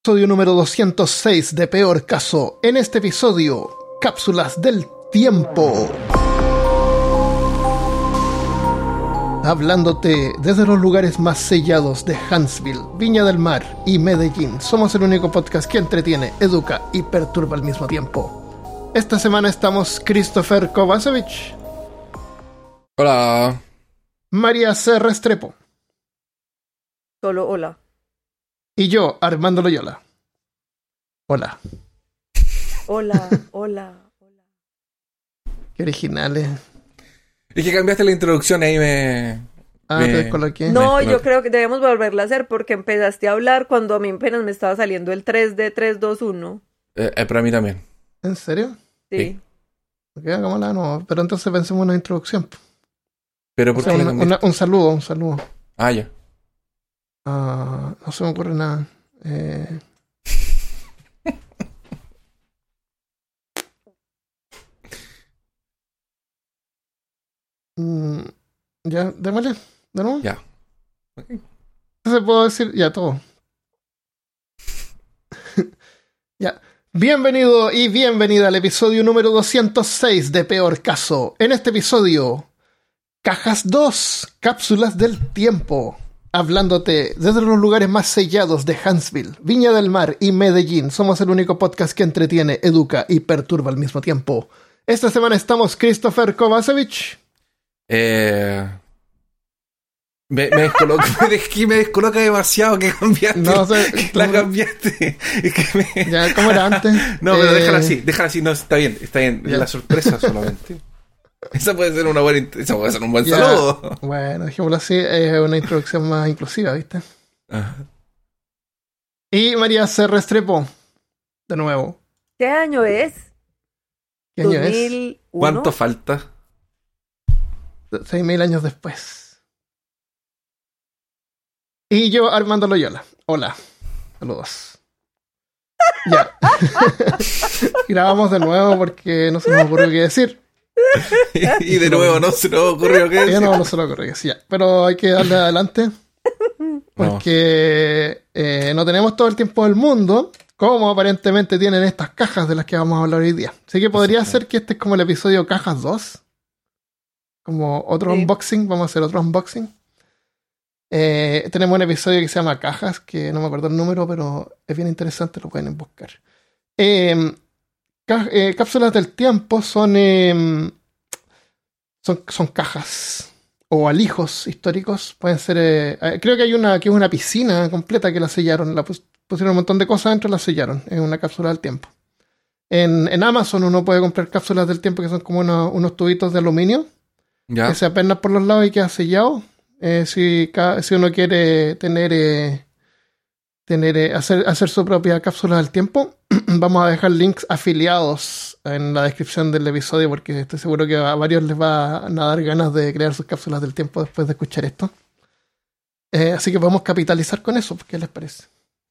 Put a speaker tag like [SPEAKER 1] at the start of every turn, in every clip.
[SPEAKER 1] Episodio número 206 de Peor Caso. En este episodio, cápsulas del tiempo. Hablándote desde los lugares más sellados de Huntsville, Viña del Mar y Medellín. Somos el único podcast que entretiene, educa y perturba al mismo tiempo. Esta semana estamos Christopher Kovacevic.
[SPEAKER 2] Hola.
[SPEAKER 1] María C. Restrepo.
[SPEAKER 3] Solo hola.
[SPEAKER 1] Y yo, Armando Loyola. Hola.
[SPEAKER 3] Hola, hola, hola.
[SPEAKER 1] Qué originales.
[SPEAKER 2] Es que cambiaste la introducción ahí
[SPEAKER 1] te descoloqué.
[SPEAKER 3] No, yo creo que debemos volverla a hacer porque empezaste a hablar cuando a mí apenas me estaba saliendo el 3D 321.
[SPEAKER 2] Para mí también.
[SPEAKER 1] ¿En serio?
[SPEAKER 3] Sí.
[SPEAKER 1] Ok, hagámosla, no. Pero entonces pensemos en una introducción.
[SPEAKER 2] Pero ¿por qué la cambiaste?
[SPEAKER 1] Un saludo.
[SPEAKER 2] Ah, ya.
[SPEAKER 1] No se me ocurre nada. Ya, démosle, de nuevo.
[SPEAKER 2] Ya. Okay.
[SPEAKER 1] Entonces puedo decir ya todo. Ya. Bienvenido y bienvenida al episodio número 206 de Peor Caso. En este episodio, Cajas 2, cápsulas del tiempo. Hablándote desde los lugares más sellados de Huntsville, Viña del Mar y Medellín. Somos el único podcast que entretiene, educa y perturba al mismo tiempo. Esta semana estamos Christopher Kovacevic.
[SPEAKER 2] Me descoloca demasiado que cambiaste.
[SPEAKER 1] No sé.
[SPEAKER 2] La cambiaste. Es que
[SPEAKER 1] Ya, ¿cómo era antes?
[SPEAKER 2] No, pero déjala así. No, está bien.
[SPEAKER 1] Ya.
[SPEAKER 2] La sorpresa solamente. Esa puede ser un buen saludo.
[SPEAKER 1] Bueno, dejémoslo así, es una introducción más inclusiva, ¿viste?
[SPEAKER 2] Ajá.
[SPEAKER 1] Y María C. Restrepo, de nuevo.
[SPEAKER 3] ¿Qué año es?
[SPEAKER 1] ¿Qué año
[SPEAKER 3] 2001.
[SPEAKER 2] ¿Cuánto falta?
[SPEAKER 1] 6.000 años después. Y yo, Armando Loyola. Hola. Saludos. Ya. Grabamos de nuevo porque no se nos ocurrió qué decir.
[SPEAKER 2] Y de nuevo no se nos ocurrió qué decir.
[SPEAKER 1] No se nos ocurrió qué decir. Pero hay que darle adelante. Porque no tenemos todo el tiempo del mundo, como aparentemente tienen estas cajas de las que vamos a hablar hoy día. Así que podría ser que este es como el episodio Cajas 2. Como otro unboxing. Vamos a hacer otro unboxing. Tenemos un episodio que se llama Cajas, que no me acuerdo el número, pero es bien interesante, lo pueden buscar. Cápsulas del tiempo son cajas o alijos históricos. Pueden ser. Creo que hay una que es una piscina completa que la sellaron. Pusieron un montón de cosas dentro y la sellaron. Es una cápsula del tiempo. En Amazon uno puede comprar cápsulas del tiempo que son como unos tubitos de aluminio.
[SPEAKER 2] ¿Ya?
[SPEAKER 1] Que se apernan por los lados y queda sellado. Si uno quiere hacer su propia cápsula del tiempo, vamos a dejar links afiliados en la descripción del episodio porque estoy seguro que a varios les va a dar ganas de crear sus cápsulas del tiempo después de escuchar esto. Así que podemos capitalizar con eso. ¿Qué les parece?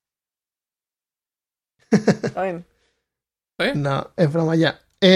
[SPEAKER 3] Está bien.
[SPEAKER 1] No, es broma ya.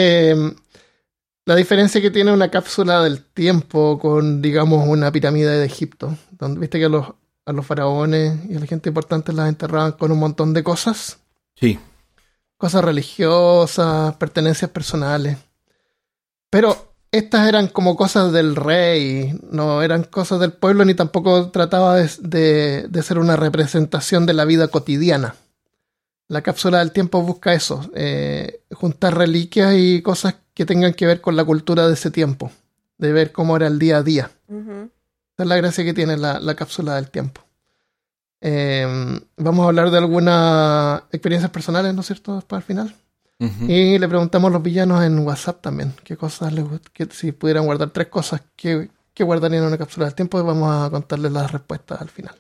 [SPEAKER 1] La diferencia que tiene una cápsula del tiempo con, digamos, una pirámide de Egipto, donde viste que a los faraones y a la gente importante las enterraban con un montón de cosas.
[SPEAKER 2] Sí.
[SPEAKER 1] Cosas religiosas, pertenencias personales. Pero estas eran como cosas del rey, no eran cosas del pueblo, ni tampoco trataba de ser una representación de la vida cotidiana. La cápsula del tiempo busca eso, juntar reliquias y cosas que tengan que ver con la cultura de ese tiempo, de ver cómo era el día a día.
[SPEAKER 3] Uh-huh.
[SPEAKER 1] Esa es la gracia que tiene la cápsula del tiempo. Vamos a hablar de algunas experiencias personales, ¿no es cierto?, para el final.
[SPEAKER 2] Uh-huh.
[SPEAKER 1] Y le preguntamos a los villanos en WhatsApp también, qué cosas les gusta, si pudieran guardar 3 cosas que guardarían en una cápsula del tiempo, y vamos a contarles las respuestas al final.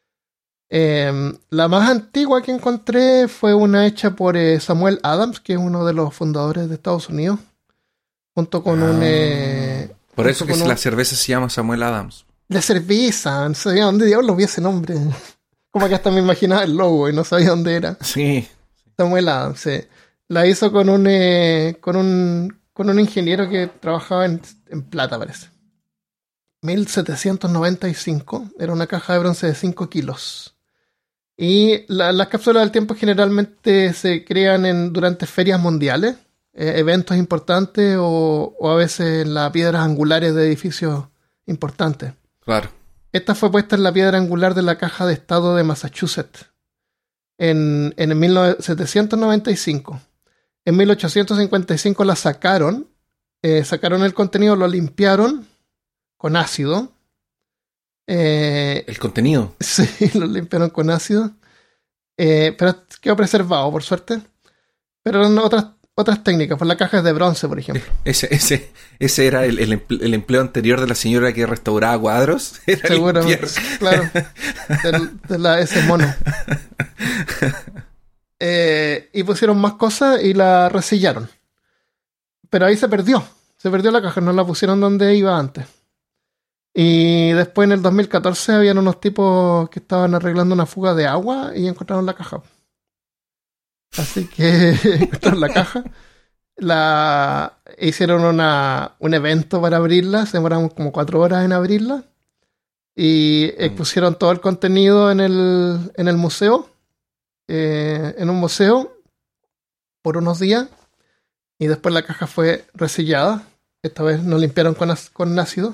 [SPEAKER 1] La más antigua que encontré fue una hecha por Samuel Adams, que es uno de los fundadores de Estados Unidos, junto con
[SPEAKER 2] por eso que la cerveza se llama Samuel Adams.
[SPEAKER 1] De cerveza, no sabía dónde diablos vi ese nombre. Como que hasta me imaginaba el logo y no sabía dónde era.
[SPEAKER 2] Sí.
[SPEAKER 1] Samuel Adams, sí. La hizo con un ingeniero que trabajaba en plata, parece. 1795. Era una caja de bronce de 5 kilos. Y las cápsulas del tiempo generalmente se crean durante ferias mundiales, eventos importantes o a veces en las piedras angulares de edificios importantes.
[SPEAKER 2] Claro.
[SPEAKER 1] Esta fue puesta en la piedra angular de la Caja de Estado de Massachusetts en el 1795. En 1855 la sacaron el contenido, lo limpiaron con ácido.
[SPEAKER 2] El contenido.
[SPEAKER 1] Sí, lo limpiaron con ácido. Pero quedó preservado, por suerte. Pero eran otras técnicas. Por la caja es de bronce, por ejemplo.
[SPEAKER 2] Ese era el empleo anterior de la señora que restauraba cuadros. Era
[SPEAKER 1] seguramente, claro. Ese mono. Y pusieron más cosas y la resillaron. Pero ahí se perdió. Se perdió la caja, no la pusieron donde iba antes. Y después en el 2014 habían unos tipos que estaban arreglando una fuga de agua y encontraron la caja. Así que encontraron la caja. Hicieron un evento para abrirla. Se demoraron como 4 horas en abrirla. Y expusieron todo el contenido en el museo. En un museo por unos días. Y después la caja fue resillada. Esta vez no limpiaron con ácido.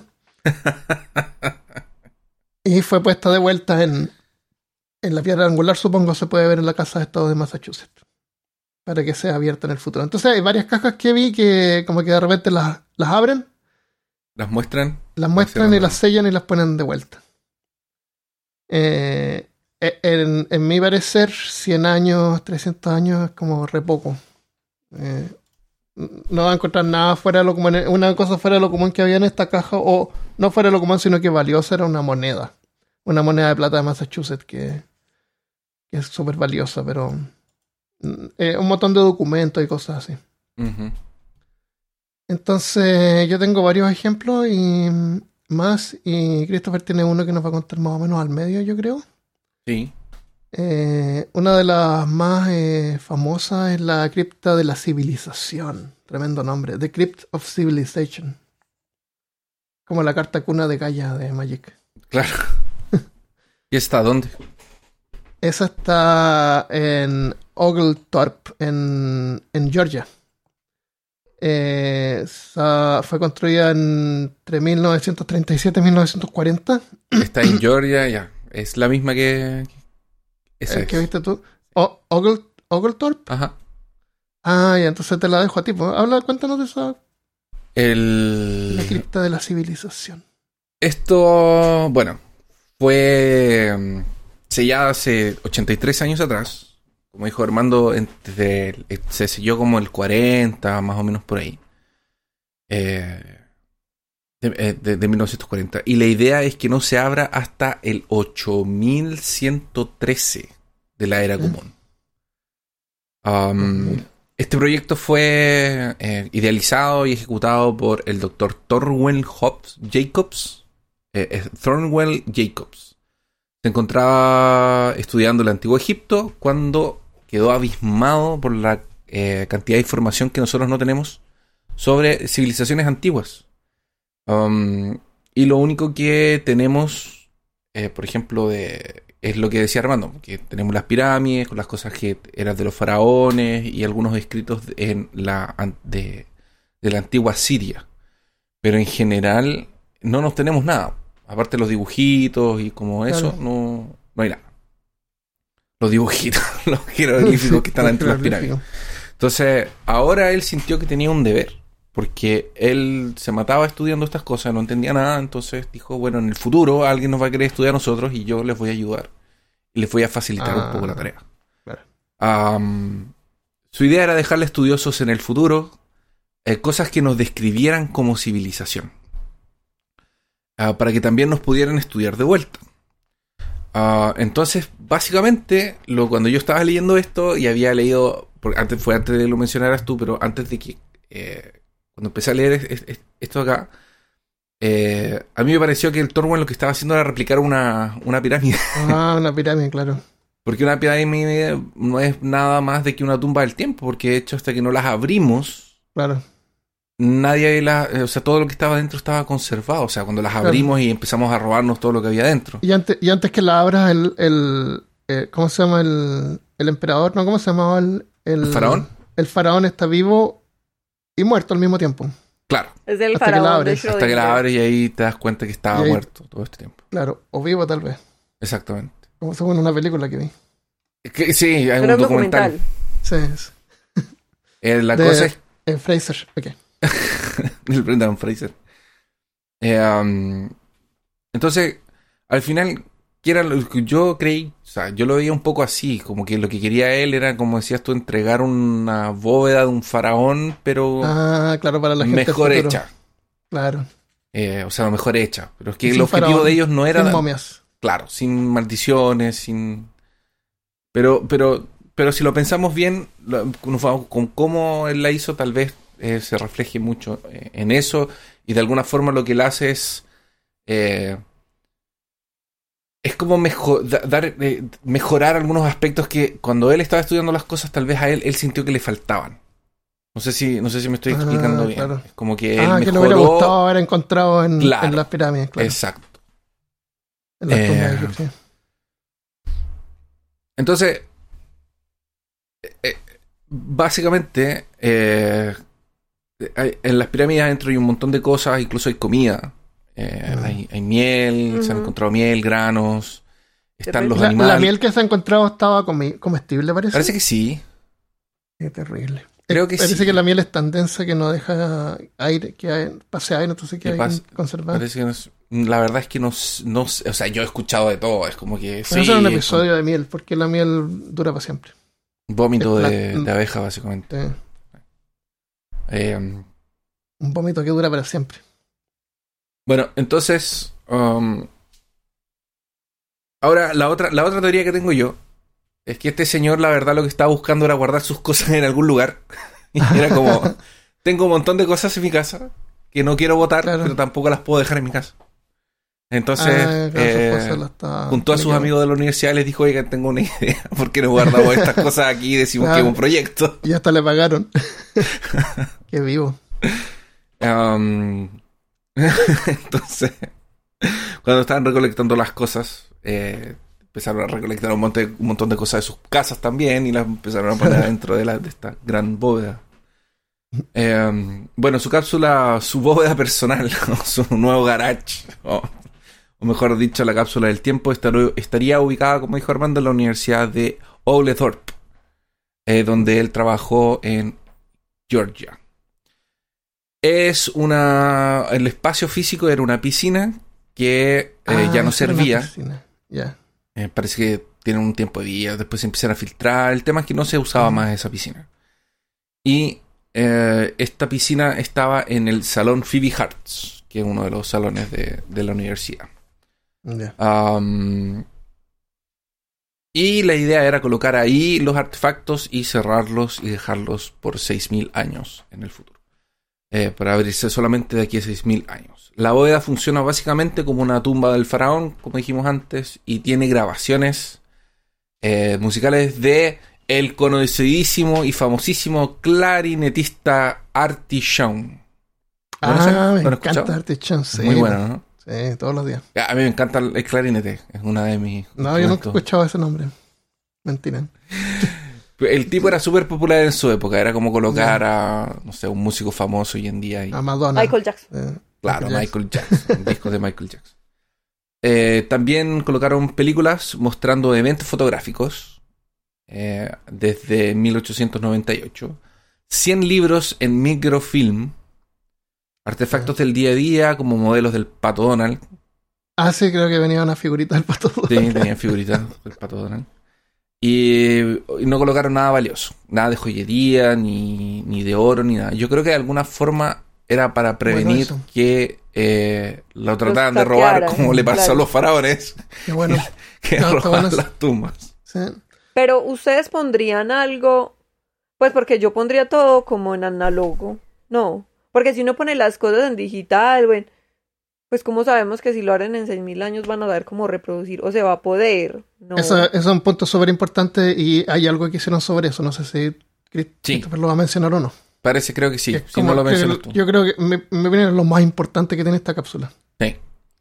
[SPEAKER 1] Y fue puesta de vuelta en la piedra angular, supongo se puede ver en la Casa de Estado de Massachusetts, para que sea abierta en el futuro. Entonces hay varias cajas que vi que como que de repente las abren,
[SPEAKER 2] las muestran
[SPEAKER 1] y las sellan y las ponen de vuelta. En mi parecer 100 años, 300 años es como re poco. No va a encontrar nada fuera de lo común. Una cosa fuera de lo común que había en esta caja, o no fuera de lo común, sino que valiosa, era una moneda. Una moneda de plata de Massachusetts que es súper valiosa, pero un montón de documentos y cosas así.
[SPEAKER 2] Uh-huh.
[SPEAKER 1] Entonces, yo tengo varios ejemplos y Christopher tiene uno que nos va a contar más o menos al medio, yo creo.
[SPEAKER 2] Sí.
[SPEAKER 1] Una de las más famosas es la cripta de la civilización. Tremendo nombre. The Crypt of Civilization. Como la carta cuna de Gaia de Magic.
[SPEAKER 2] Claro. ¿Y está dónde?
[SPEAKER 1] Esa está en Oglethorpe, en Georgia. Fue construida entre 1937 y 1940.
[SPEAKER 2] Está en Georgia, ya. Es la misma que... Esa es.
[SPEAKER 1] ¿Qué viste tú? Oglethorpe.
[SPEAKER 2] Ajá.
[SPEAKER 1] Ah, ya, entonces te la dejo a ti. Cuéntanos de esa. La cripta de la civilización.
[SPEAKER 2] Esto, bueno, fue sellada hace 83 años atrás. Como dijo Armando, se selló como el 40, más o menos por ahí. De 1940. Y la idea es que no se abra hasta el 8113 de la era común. Este proyecto fue idealizado y ejecutado por el Dr. Thornwell Jacobs. Thornwell Jacobs. Se encontraba estudiando el Antiguo Egipto cuando quedó abismado por la cantidad de información que nosotros no tenemos sobre civilizaciones antiguas. Y lo único que tenemos, por ejemplo, es lo que decía Armando, que tenemos las pirámides con las cosas que eran de los faraones y algunos escritos de la antigua Siria. Pero en general no nos tenemos nada. Aparte de los dibujitos y como eso, no hay nada. Los dibujitos, los jeroglíficos que están entre las pirámides. Entonces, ahora él sintió que tenía un deber. Porque él se mataba estudiando estas cosas, no entendía nada, entonces dijo, bueno, en el futuro alguien nos va a querer estudiar a nosotros y yo les voy a ayudar. Y les voy a facilitar un poco la tarea.
[SPEAKER 1] Claro.
[SPEAKER 2] Su idea era dejarle estudiosos en el futuro cosas que nos describieran como civilización. Para que también nos pudieran estudiar de vuelta. Entonces, básicamente, cuando yo estaba leyendo esto y había leído, antes de que lo mencionaras tú, pero antes de que... cuando empecé a leer esto acá, a mí me pareció que el Thornwell lo que estaba haciendo era replicar una pirámide.
[SPEAKER 1] Una pirámide, claro.
[SPEAKER 2] Porque una pirámide no es nada más de que una tumba del tiempo, porque de hecho hasta que no las abrimos,
[SPEAKER 1] claro,
[SPEAKER 2] todo lo que estaba dentro estaba conservado. O sea, cuando las abrimos y empezamos a robarnos todo lo que había dentro.
[SPEAKER 1] Y antes que la abras, ¿cómo se llama el emperador? No, ¿cómo se llamaba
[SPEAKER 2] ¿El faraón?
[SPEAKER 1] El faraón está vivo y muerto al mismo tiempo.
[SPEAKER 2] Claro.
[SPEAKER 3] Es el
[SPEAKER 1] Hasta que la
[SPEAKER 3] faraón de
[SPEAKER 1] abres.
[SPEAKER 3] Schrödinger.
[SPEAKER 2] Hasta que la abres y ahí te das cuenta que estaba
[SPEAKER 1] Y ahí-
[SPEAKER 2] muerto todo este tiempo.
[SPEAKER 1] Claro, o vivo tal vez.
[SPEAKER 2] Exactamente.
[SPEAKER 1] Como según una película que vi.
[SPEAKER 2] Sí, hay
[SPEAKER 3] Pero
[SPEAKER 2] un
[SPEAKER 3] es
[SPEAKER 2] documental.
[SPEAKER 3] documental.
[SPEAKER 1] Sí.
[SPEAKER 2] La
[SPEAKER 1] De-
[SPEAKER 2] cosa es
[SPEAKER 1] Fraser, ok.
[SPEAKER 2] el Brendan Fraser. Entonces, al final, ¿qué era lo que yo creí? O sea, yo lo veía un poco así, como que lo que quería él era, como decías tú, entregar una bóveda de un faraón, pero
[SPEAKER 1] Ah, claro, para la gente del
[SPEAKER 2] mejor
[SPEAKER 1] futuro.
[SPEAKER 2] hecha.
[SPEAKER 1] Claro.
[SPEAKER 2] O sea, mejor hecha. Pero es que
[SPEAKER 1] Sin
[SPEAKER 2] el objetivo
[SPEAKER 1] faraón,
[SPEAKER 2] de ellos no era,
[SPEAKER 1] sin momias.
[SPEAKER 2] claro, sin maldiciones, sin... Pero si lo pensamos bien, con cómo él la hizo, tal vez se refleje mucho en eso, y de alguna forma lo que él hace es como mejorar algunos aspectos que cuando él estaba estudiando las cosas, tal vez a él sintió que le faltaban. No sé si me estoy explicando bien.
[SPEAKER 1] Claro.
[SPEAKER 2] Es como que él
[SPEAKER 1] Que le hubiera
[SPEAKER 2] mejoró.
[SPEAKER 1] gustado haber encontrado en
[SPEAKER 2] Claro.
[SPEAKER 1] las pirámides, claro.
[SPEAKER 2] Exacto.
[SPEAKER 1] En las tumbas de Egipcio.
[SPEAKER 2] Entonces, básicamente, en las pirámides adentro hay un montón de cosas, incluso hay comida. Hay miel, se han encontrado miel, granos, están los animales.
[SPEAKER 1] La miel que se ha encontrado estaba comestible, parece.
[SPEAKER 2] Parece que sí.
[SPEAKER 1] Qué terrible.
[SPEAKER 2] Creo que
[SPEAKER 1] Parece
[SPEAKER 2] sí.
[SPEAKER 1] que la miel es tan densa que no deja aire, que pase aire, entonces que hay que conservar.
[SPEAKER 2] Parece que la verdad es que no sé, o sea, yo he escuchado de todo, es como que
[SPEAKER 1] Vamos a hacer un episodio de miel, porque la miel dura para siempre.
[SPEAKER 2] vómito de abeja, básicamente.
[SPEAKER 1] Un vómito que dura para siempre.
[SPEAKER 2] Bueno, entonces, ahora la otra teoría que tengo yo es que este señor, la verdad, lo que estaba buscando era guardar sus cosas en algún lugar. Y era como, tengo un montón de cosas en mi casa que no quiero botar,
[SPEAKER 1] Claro.
[SPEAKER 2] pero tampoco las puedo dejar en mi casa. Entonces, juntó a sus amigos de la universidad y les dijo, oigan, tengo una idea, ¿por qué no guardamos estas cosas aquí y decimos que es un proyecto?
[SPEAKER 1] Y hasta le pagaron. Qué vivo.
[SPEAKER 2] Entonces, cuando estaban recolectando las cosas, empezaron a recolectar un montón de cosas de sus casas también y las empezaron a poner dentro de esta gran bóveda. Bueno, su bóveda personal, su nuevo garage, o mejor dicho, la cápsula del tiempo, estaría ubicada, como dijo Armando, en la Universidad de Oglethorpe, donde él trabajó en Georgia. El espacio físico era una piscina que ya no servía.
[SPEAKER 1] Yeah.
[SPEAKER 2] Parece que tienen un tiempo de vida, después se empiezan a filtrar. El tema es que no se usaba más esa piscina. Y esta piscina estaba en el Salón Phoebe Hartz, que es uno de los salones de la universidad.
[SPEAKER 1] Yeah.
[SPEAKER 2] Y la idea era colocar ahí los artefactos y cerrarlos y dejarlos por 6.000 años en el futuro. Para abrirse solamente de aquí a 6.000 años. La bóveda funciona básicamente como una tumba del faraón, como dijimos antes, y tiene grabaciones musicales de el conocidísimo y famosísimo clarinetista Artie Shaw.
[SPEAKER 1] Me encanta Artie Shaw. Sí,
[SPEAKER 2] muy bueno, ¿no?
[SPEAKER 1] Sí, todos los días.
[SPEAKER 2] A mí me encanta el clarinete, es una de mis...
[SPEAKER 1] No, yo nunca he escuchado ese nombre. Mentira.
[SPEAKER 2] El tipo era súper popular en su época, era como colocar a, no sé, un músico famoso hoy en día.
[SPEAKER 1] A Madonna.
[SPEAKER 3] Michael Jackson.
[SPEAKER 2] Claro, Michael Jackson, discos de Michael Jackson. También colocaron películas mostrando eventos fotográficos desde 1898, 100 libros en microfilm, artefactos del día a día como modelos del Pato Donald.
[SPEAKER 1] Sí, creo que venía una figurita del Pato Donald.
[SPEAKER 2] Sí, tenían figuritas del Pato Donald. Y no colocaron nada valioso, nada de joyería, ni de oro, ni nada. Yo creo que de alguna forma era para prevenir que lo trataran de robar, como le pasó a los faraones.
[SPEAKER 1] Qué bueno.
[SPEAKER 2] que robaban las tumbas.
[SPEAKER 1] Sí.
[SPEAKER 3] Pero ustedes pondrían algo, pues porque yo pondría todo como en análogo. No, porque si uno pone las cosas en digital, bueno, pues como sabemos que si lo harán en 6.000 años van a saber cómo reproducir o se va a poder. No.
[SPEAKER 1] Eso es un punto súper importante y hay algo que hicieron sobre eso. No sé si Christopher lo va a mencionar o no.
[SPEAKER 2] Creo que sí. Si no lo mencionas tú.
[SPEAKER 1] Yo creo que me viene lo más importante que tiene esta cápsula.
[SPEAKER 2] Sí.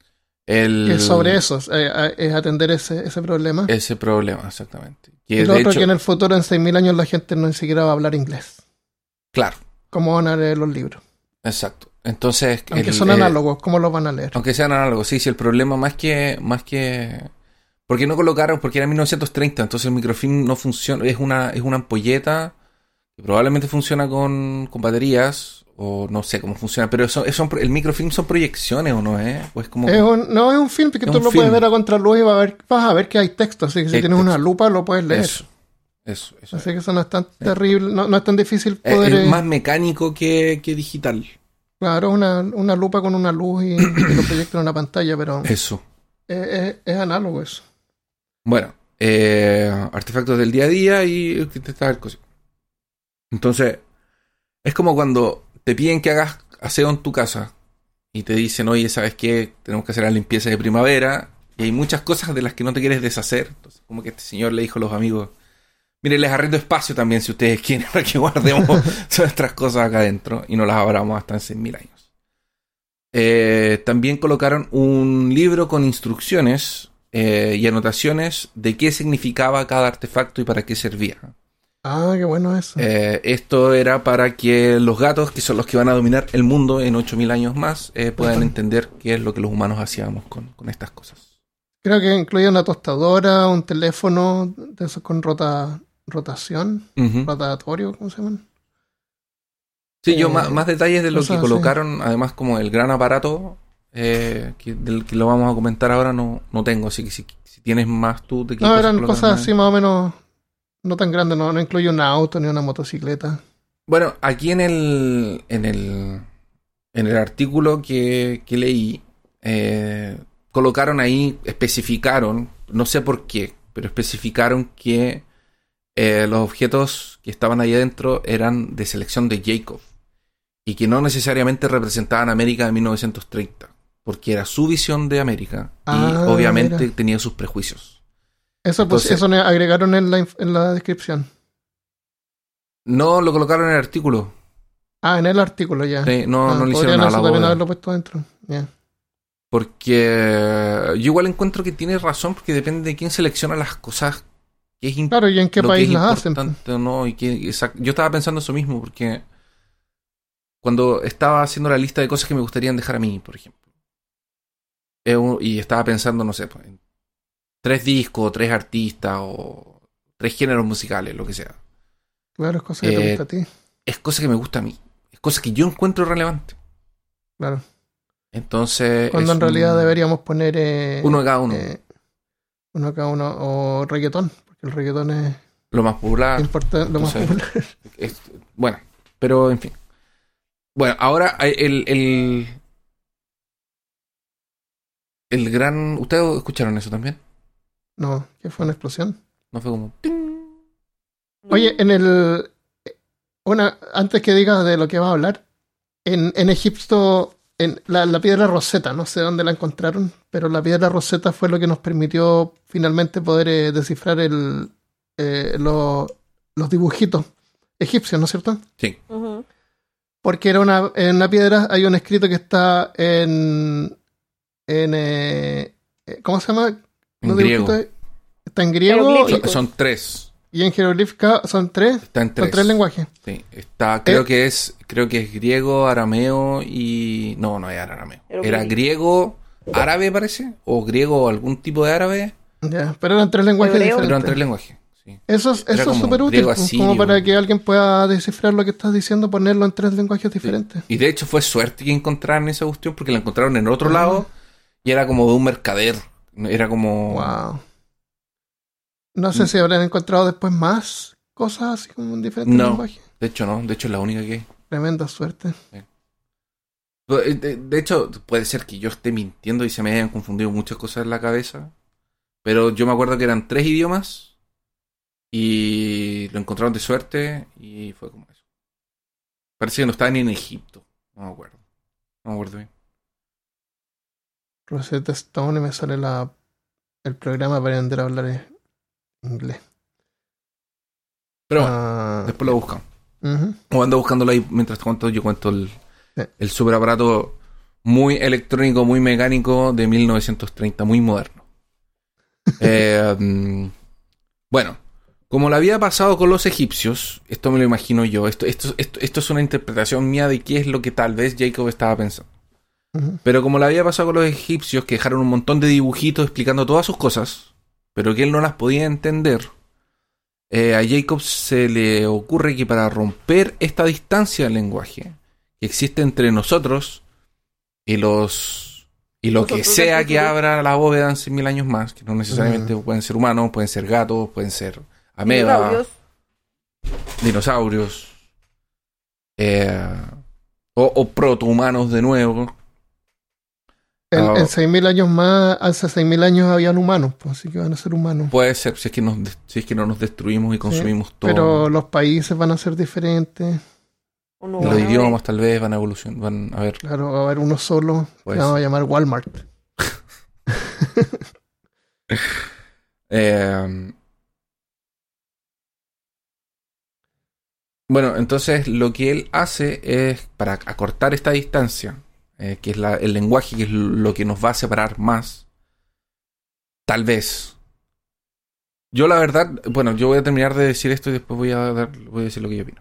[SPEAKER 2] El,
[SPEAKER 1] Que sobre eso, es atender ese problema.
[SPEAKER 2] ese problema, exactamente.
[SPEAKER 1] Y
[SPEAKER 2] Que
[SPEAKER 1] lo
[SPEAKER 2] de
[SPEAKER 1] otro
[SPEAKER 2] hecho,
[SPEAKER 1] que en el futuro, en 6.000 años, la gente no ni siquiera va a hablar inglés.
[SPEAKER 2] claro,
[SPEAKER 1] ¿Cómo van a leer los libros?
[SPEAKER 2] exacto. Entonces,
[SPEAKER 1] Aunque son análogos, ¿cómo los van a leer?
[SPEAKER 2] aunque sean análogos, sí, el problema más que porque no colocaron, porque era 1930, entonces el microfilm no funciona, es una ampolleta que probablemente funciona con baterías, o no sé cómo funciona, pero el microfilm son proyecciones, ¿o no es? Pues como
[SPEAKER 1] No es un film, porque
[SPEAKER 2] Es
[SPEAKER 1] tú
[SPEAKER 2] un
[SPEAKER 1] lo
[SPEAKER 2] film.
[SPEAKER 1] puedes ver a contraluz y vas a ver que hay texto, así que si
[SPEAKER 2] Hay
[SPEAKER 1] tienes una
[SPEAKER 2] texto.
[SPEAKER 1] lupa lo puedes leer.
[SPEAKER 2] Eso.
[SPEAKER 1] Así que eso no es tan terrible, no es tan difícil poder...
[SPEAKER 2] Es más mecánico que digital.
[SPEAKER 1] Claro, una lupa con una luz y lo proyecta en una pantalla, pero
[SPEAKER 2] Eso.
[SPEAKER 1] es análogo eso.
[SPEAKER 2] Bueno, artefactos del día a día y intentar cosas. Entonces, es como cuando te piden que hagas aseo en tu casa y te dicen, oye, ¿sabes qué? Tenemos que hacer la limpieza de primavera y hay muchas cosas de las que no te quieres deshacer. Entonces, como que este señor le dijo a los amigos, mire, les arrendo espacio también si ustedes quieren para que guardemos nuestras cosas acá adentro y no las abramos hasta en 6.000 años. También colocaron un libro con instrucciones y anotaciones de qué significaba cada artefacto y para qué servía.
[SPEAKER 1] Ah, qué bueno eso.
[SPEAKER 2] Esto era para que los gatos, que son los que van a dominar el mundo en 8.000 años más, puedan entender qué es lo que los humanos hacíamos con estas cosas.
[SPEAKER 1] Creo que incluía una tostadora, un teléfono de esos con rotación,
[SPEAKER 2] Ujú.
[SPEAKER 1] rotatorio, ¿cómo se llaman?
[SPEAKER 2] Sí, yo más detalles de lo que
[SPEAKER 1] cosas así.
[SPEAKER 2] colocaron, además como el gran aparato, del que lo vamos a comentar ahora, no tengo, así que si tienes más tú de qué
[SPEAKER 1] No,
[SPEAKER 2] cosas
[SPEAKER 1] eran
[SPEAKER 2] colocaron
[SPEAKER 1] cosas
[SPEAKER 2] ahí.
[SPEAKER 1] así más o menos no tan grandes, no incluye un auto ni una motocicleta.
[SPEAKER 2] Bueno, aquí en el artículo que leí, colocaron ahí, especificaron, no sé por qué, pero especificaron que los objetos que estaban ahí adentro eran de selección de Jacob y que no necesariamente representaban América de 1930, porque era su visión de América y obviamente
[SPEAKER 1] mira.
[SPEAKER 2] tenía sus prejuicios.
[SPEAKER 1] Eso
[SPEAKER 2] Entonces-
[SPEAKER 1] eso me agregaron en la descripción.
[SPEAKER 2] No lo colocaron en el artículo.
[SPEAKER 1] Ah, en el artículo ya.
[SPEAKER 2] Sí, no le
[SPEAKER 1] podrían
[SPEAKER 2] hicieron nada a
[SPEAKER 1] eso
[SPEAKER 2] la
[SPEAKER 1] también
[SPEAKER 2] bóveda.
[SPEAKER 1] haberlo puesto dentro. Ya.
[SPEAKER 2] Porque yo igual encuentro que tiene razón, porque depende de quién selecciona las cosas, que es
[SPEAKER 1] Claro, ¿y en qué
[SPEAKER 2] lo que
[SPEAKER 1] país
[SPEAKER 2] es
[SPEAKER 1] las hacen?
[SPEAKER 2] importante o no. Yo estaba pensando eso mismo, porque cuando estaba haciendo la lista de cosas que me gustarían dejar a mí, por ejemplo, y estaba pensando, no sé, pues, en 3 discos, 3 artistas o 3 géneros musicales, lo que sea.
[SPEAKER 1] Claro, es cosa que te gusta a ti.
[SPEAKER 2] Es cosa que me gusta a mí, es cosa que yo encuentro relevante.
[SPEAKER 1] Claro.
[SPEAKER 2] Entonces,
[SPEAKER 1] Cuando en realidad deberíamos poner
[SPEAKER 2] uno de cada uno,
[SPEAKER 1] uno de cada uno, o reggaetón, porque el reggaetón es
[SPEAKER 2] lo más popular.
[SPEAKER 1] importante, lo más
[SPEAKER 2] Entonces,
[SPEAKER 1] popular.
[SPEAKER 2] Bueno, pero en fin. Bueno, ahora el gran... ¿Ustedes escucharon eso también?
[SPEAKER 1] No, que fue una explosión.
[SPEAKER 2] No fue como...
[SPEAKER 1] Oye, antes que digas de lo que vas a hablar, en Egipto, en la piedra Rosetta, no sé dónde la encontraron, pero la piedra Rosetta fue lo que nos permitió finalmente poder descifrar los dibujitos egipcios, ¿no es cierto?
[SPEAKER 2] Sí.
[SPEAKER 3] Ujú.
[SPEAKER 1] Porque en una piedra hay un escrito que está ¿cómo se llama?
[SPEAKER 2] En
[SPEAKER 1] Los
[SPEAKER 2] griego.
[SPEAKER 1] dibujitos. Está en griego
[SPEAKER 3] Jeroglífico.
[SPEAKER 2] Son 3.
[SPEAKER 1] y en jeroglífica son 3.
[SPEAKER 2] Está en
[SPEAKER 1] Son
[SPEAKER 2] 3.
[SPEAKER 1] 3 lenguajes.
[SPEAKER 2] Sí. Está, creo que es griego, arameo y... No es arameo. Era
[SPEAKER 3] Jeroglífico.
[SPEAKER 2] griego, árabe parece, o griego algún tipo de árabe,
[SPEAKER 1] Ya, pero eran 3 lenguajes
[SPEAKER 3] Hebreo.
[SPEAKER 2] pero eran
[SPEAKER 1] diferentes.
[SPEAKER 2] 3 lenguajes. Sí.
[SPEAKER 1] Eso
[SPEAKER 2] Era
[SPEAKER 1] es
[SPEAKER 2] como
[SPEAKER 1] súper útil,
[SPEAKER 2] griego,
[SPEAKER 1] pues,
[SPEAKER 2] asirio.
[SPEAKER 1] como para que alguien pueda descifrar lo que estás diciendo, ponerlo en 3 lenguajes diferentes.
[SPEAKER 2] Y de hecho fue suerte que encontraran esa cuestión, porque la encontraron en otro
[SPEAKER 1] Ah.
[SPEAKER 2] lado y era como de un mercader. Era como...
[SPEAKER 1] Wow. No sé si habrán encontrado después más cosas así como en diferentes
[SPEAKER 2] No.
[SPEAKER 1] lenguajes.
[SPEAKER 2] De hecho, no. De hecho, es la única que hay.
[SPEAKER 1] Tremenda suerte.
[SPEAKER 2] De hecho, puede ser que yo esté mintiendo y se me hayan confundido muchas cosas en la cabeza. Pero yo me acuerdo que eran 3 idiomas y lo encontraron de suerte y fue como eso. Parece que no estaban ni en Egipto. No me acuerdo. No me acuerdo bien.
[SPEAKER 1] Rosetta Stone y me sale el programa para aprender a hablar inglés.
[SPEAKER 2] Pero bueno,
[SPEAKER 1] Ah,
[SPEAKER 2] después lo buscamos.
[SPEAKER 1] ujú.
[SPEAKER 2] O ando buscándolo ahí mientras tanto yo cuento
[SPEAKER 1] Sí.
[SPEAKER 2] el super aparato muy electrónico, muy mecánico de 1930, muy moderno. Bueno, como lo había pasado con los egipcios, esto me lo imagino yo, esto es una interpretación mía de qué es lo que tal vez Jacob estaba pensando. Pero como le había pasado con los egipcios, que dejaron un montón de dibujitos explicando todas sus cosas, pero que él no las podía entender, a Jacob se le ocurre que para romper esta distancia del lenguaje que existe entre nosotros y lo que sea que abra la bóveda en 100.000 años más, que no necesariamente pueden ser humanos, pueden ser gatos, pueden ser amebas, dinosaurios, o protohumanos de nuevo.
[SPEAKER 1] En 6.000 años más, hace 6.000 años habían humanos, pues así que van a ser humanos.
[SPEAKER 2] Puede ser, si es que no nos destruimos y consumimos todo.
[SPEAKER 1] Pero los países van a ser diferentes.
[SPEAKER 2] Los idiomas tal vez van a evolucionar, van a ver.
[SPEAKER 1] Claro, va a haber uno solo, que vamos a llamar Walmart.
[SPEAKER 2] Bueno, entonces lo que él hace es, para acortar esta distancia, que es el lenguaje, que es lo que nos va a separar más, tal vez. Yo la verdad, bueno, yo voy a terminar de decir esto y después voy a decir lo que yo opino.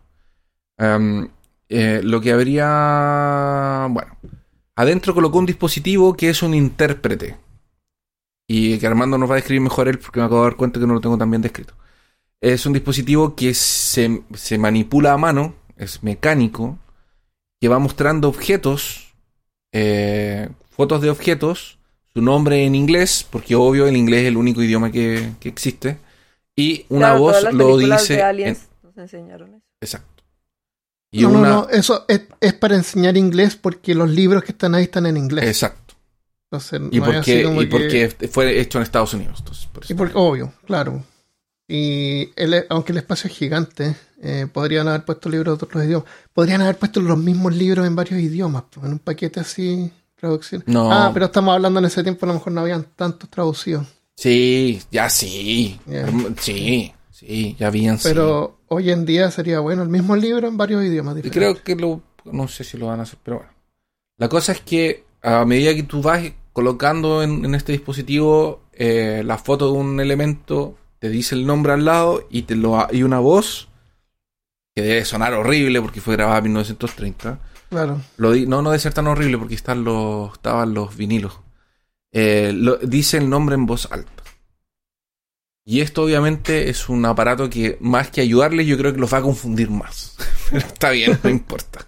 [SPEAKER 2] Lo que habría, bueno, adentro colocó un dispositivo que es un intérprete, y que Armando nos va a describir mejor él, porque me acabo de dar cuenta que no lo tengo tan bien descrito. Es un dispositivo que se manipula a mano, es mecánico, que va mostrando objetos, fotos de objetos, su nombre en inglés, porque obvio el inglés es el único idioma que existe, y una voz lo dice.
[SPEAKER 3] De Aliens nos enseñaron eso.
[SPEAKER 2] Exacto.
[SPEAKER 1] Y no, eso es para enseñar inglés, porque los libros que están ahí están en inglés.
[SPEAKER 2] Exacto.
[SPEAKER 1] Entonces,
[SPEAKER 2] y porque fue hecho en Estados Unidos. Entonces, por eso
[SPEAKER 1] obvio, claro. Y aunque el espacio es gigante, podrían haber puesto libros de otros idiomas. Podrían haber puesto los mismos libros en varios idiomas, en un paquete así, traducción.
[SPEAKER 2] No.
[SPEAKER 1] Pero estamos hablando en ese tiempo, a lo mejor no habían tantos traducidos.
[SPEAKER 2] Sí, ya sí. Yeah. Sí, ya habían.
[SPEAKER 1] Pero hoy en día sería bueno el mismo libro en varios idiomas diferentes.
[SPEAKER 2] Creo que no sé si lo van a hacer, pero bueno. La cosa es que a medida que tú vas colocando en este dispositivo la foto de un elemento, te dice el nombre al lado y una voz que debe sonar horrible porque fue grabada en 1930.
[SPEAKER 1] Claro.
[SPEAKER 2] No debe ser tan horrible porque estaban los vinilos. Dice el nombre en voz alta. Y esto obviamente es un aparato que, más que ayudarles, yo creo que los va a confundir más. Pero está bien, no importa.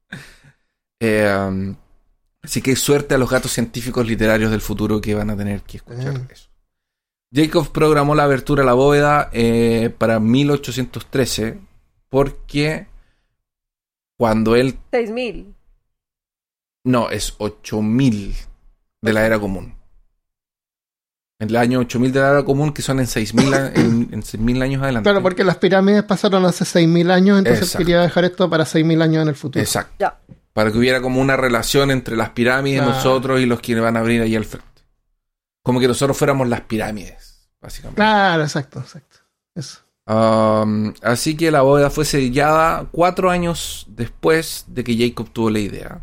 [SPEAKER 2] Así que suerte a los gatos científicos literarios del futuro que van a tener que escuchar eso. Jacob programó la abertura de la bóveda para 1813 porque cuando él...
[SPEAKER 3] 6.000.
[SPEAKER 2] No, es 8.000 de la era común. En el año 8.000 de la era común, que son en 6.000 en 6.000 años adelante.
[SPEAKER 1] Claro, porque las pirámides pasaron hace 6.000 años, entonces quería dejar esto para 6.000 años en el futuro.
[SPEAKER 2] Exacto.
[SPEAKER 3] Ya.
[SPEAKER 2] Para que hubiera como una relación entre las pirámides, nosotros y los que van a abrir ahí al frente. Como que nosotros fuéramos las pirámides, básicamente.
[SPEAKER 1] Claro, exacto. Eso.
[SPEAKER 2] Así que la bóveda fue sellada 4 años después de que Jacob tuvo la idea.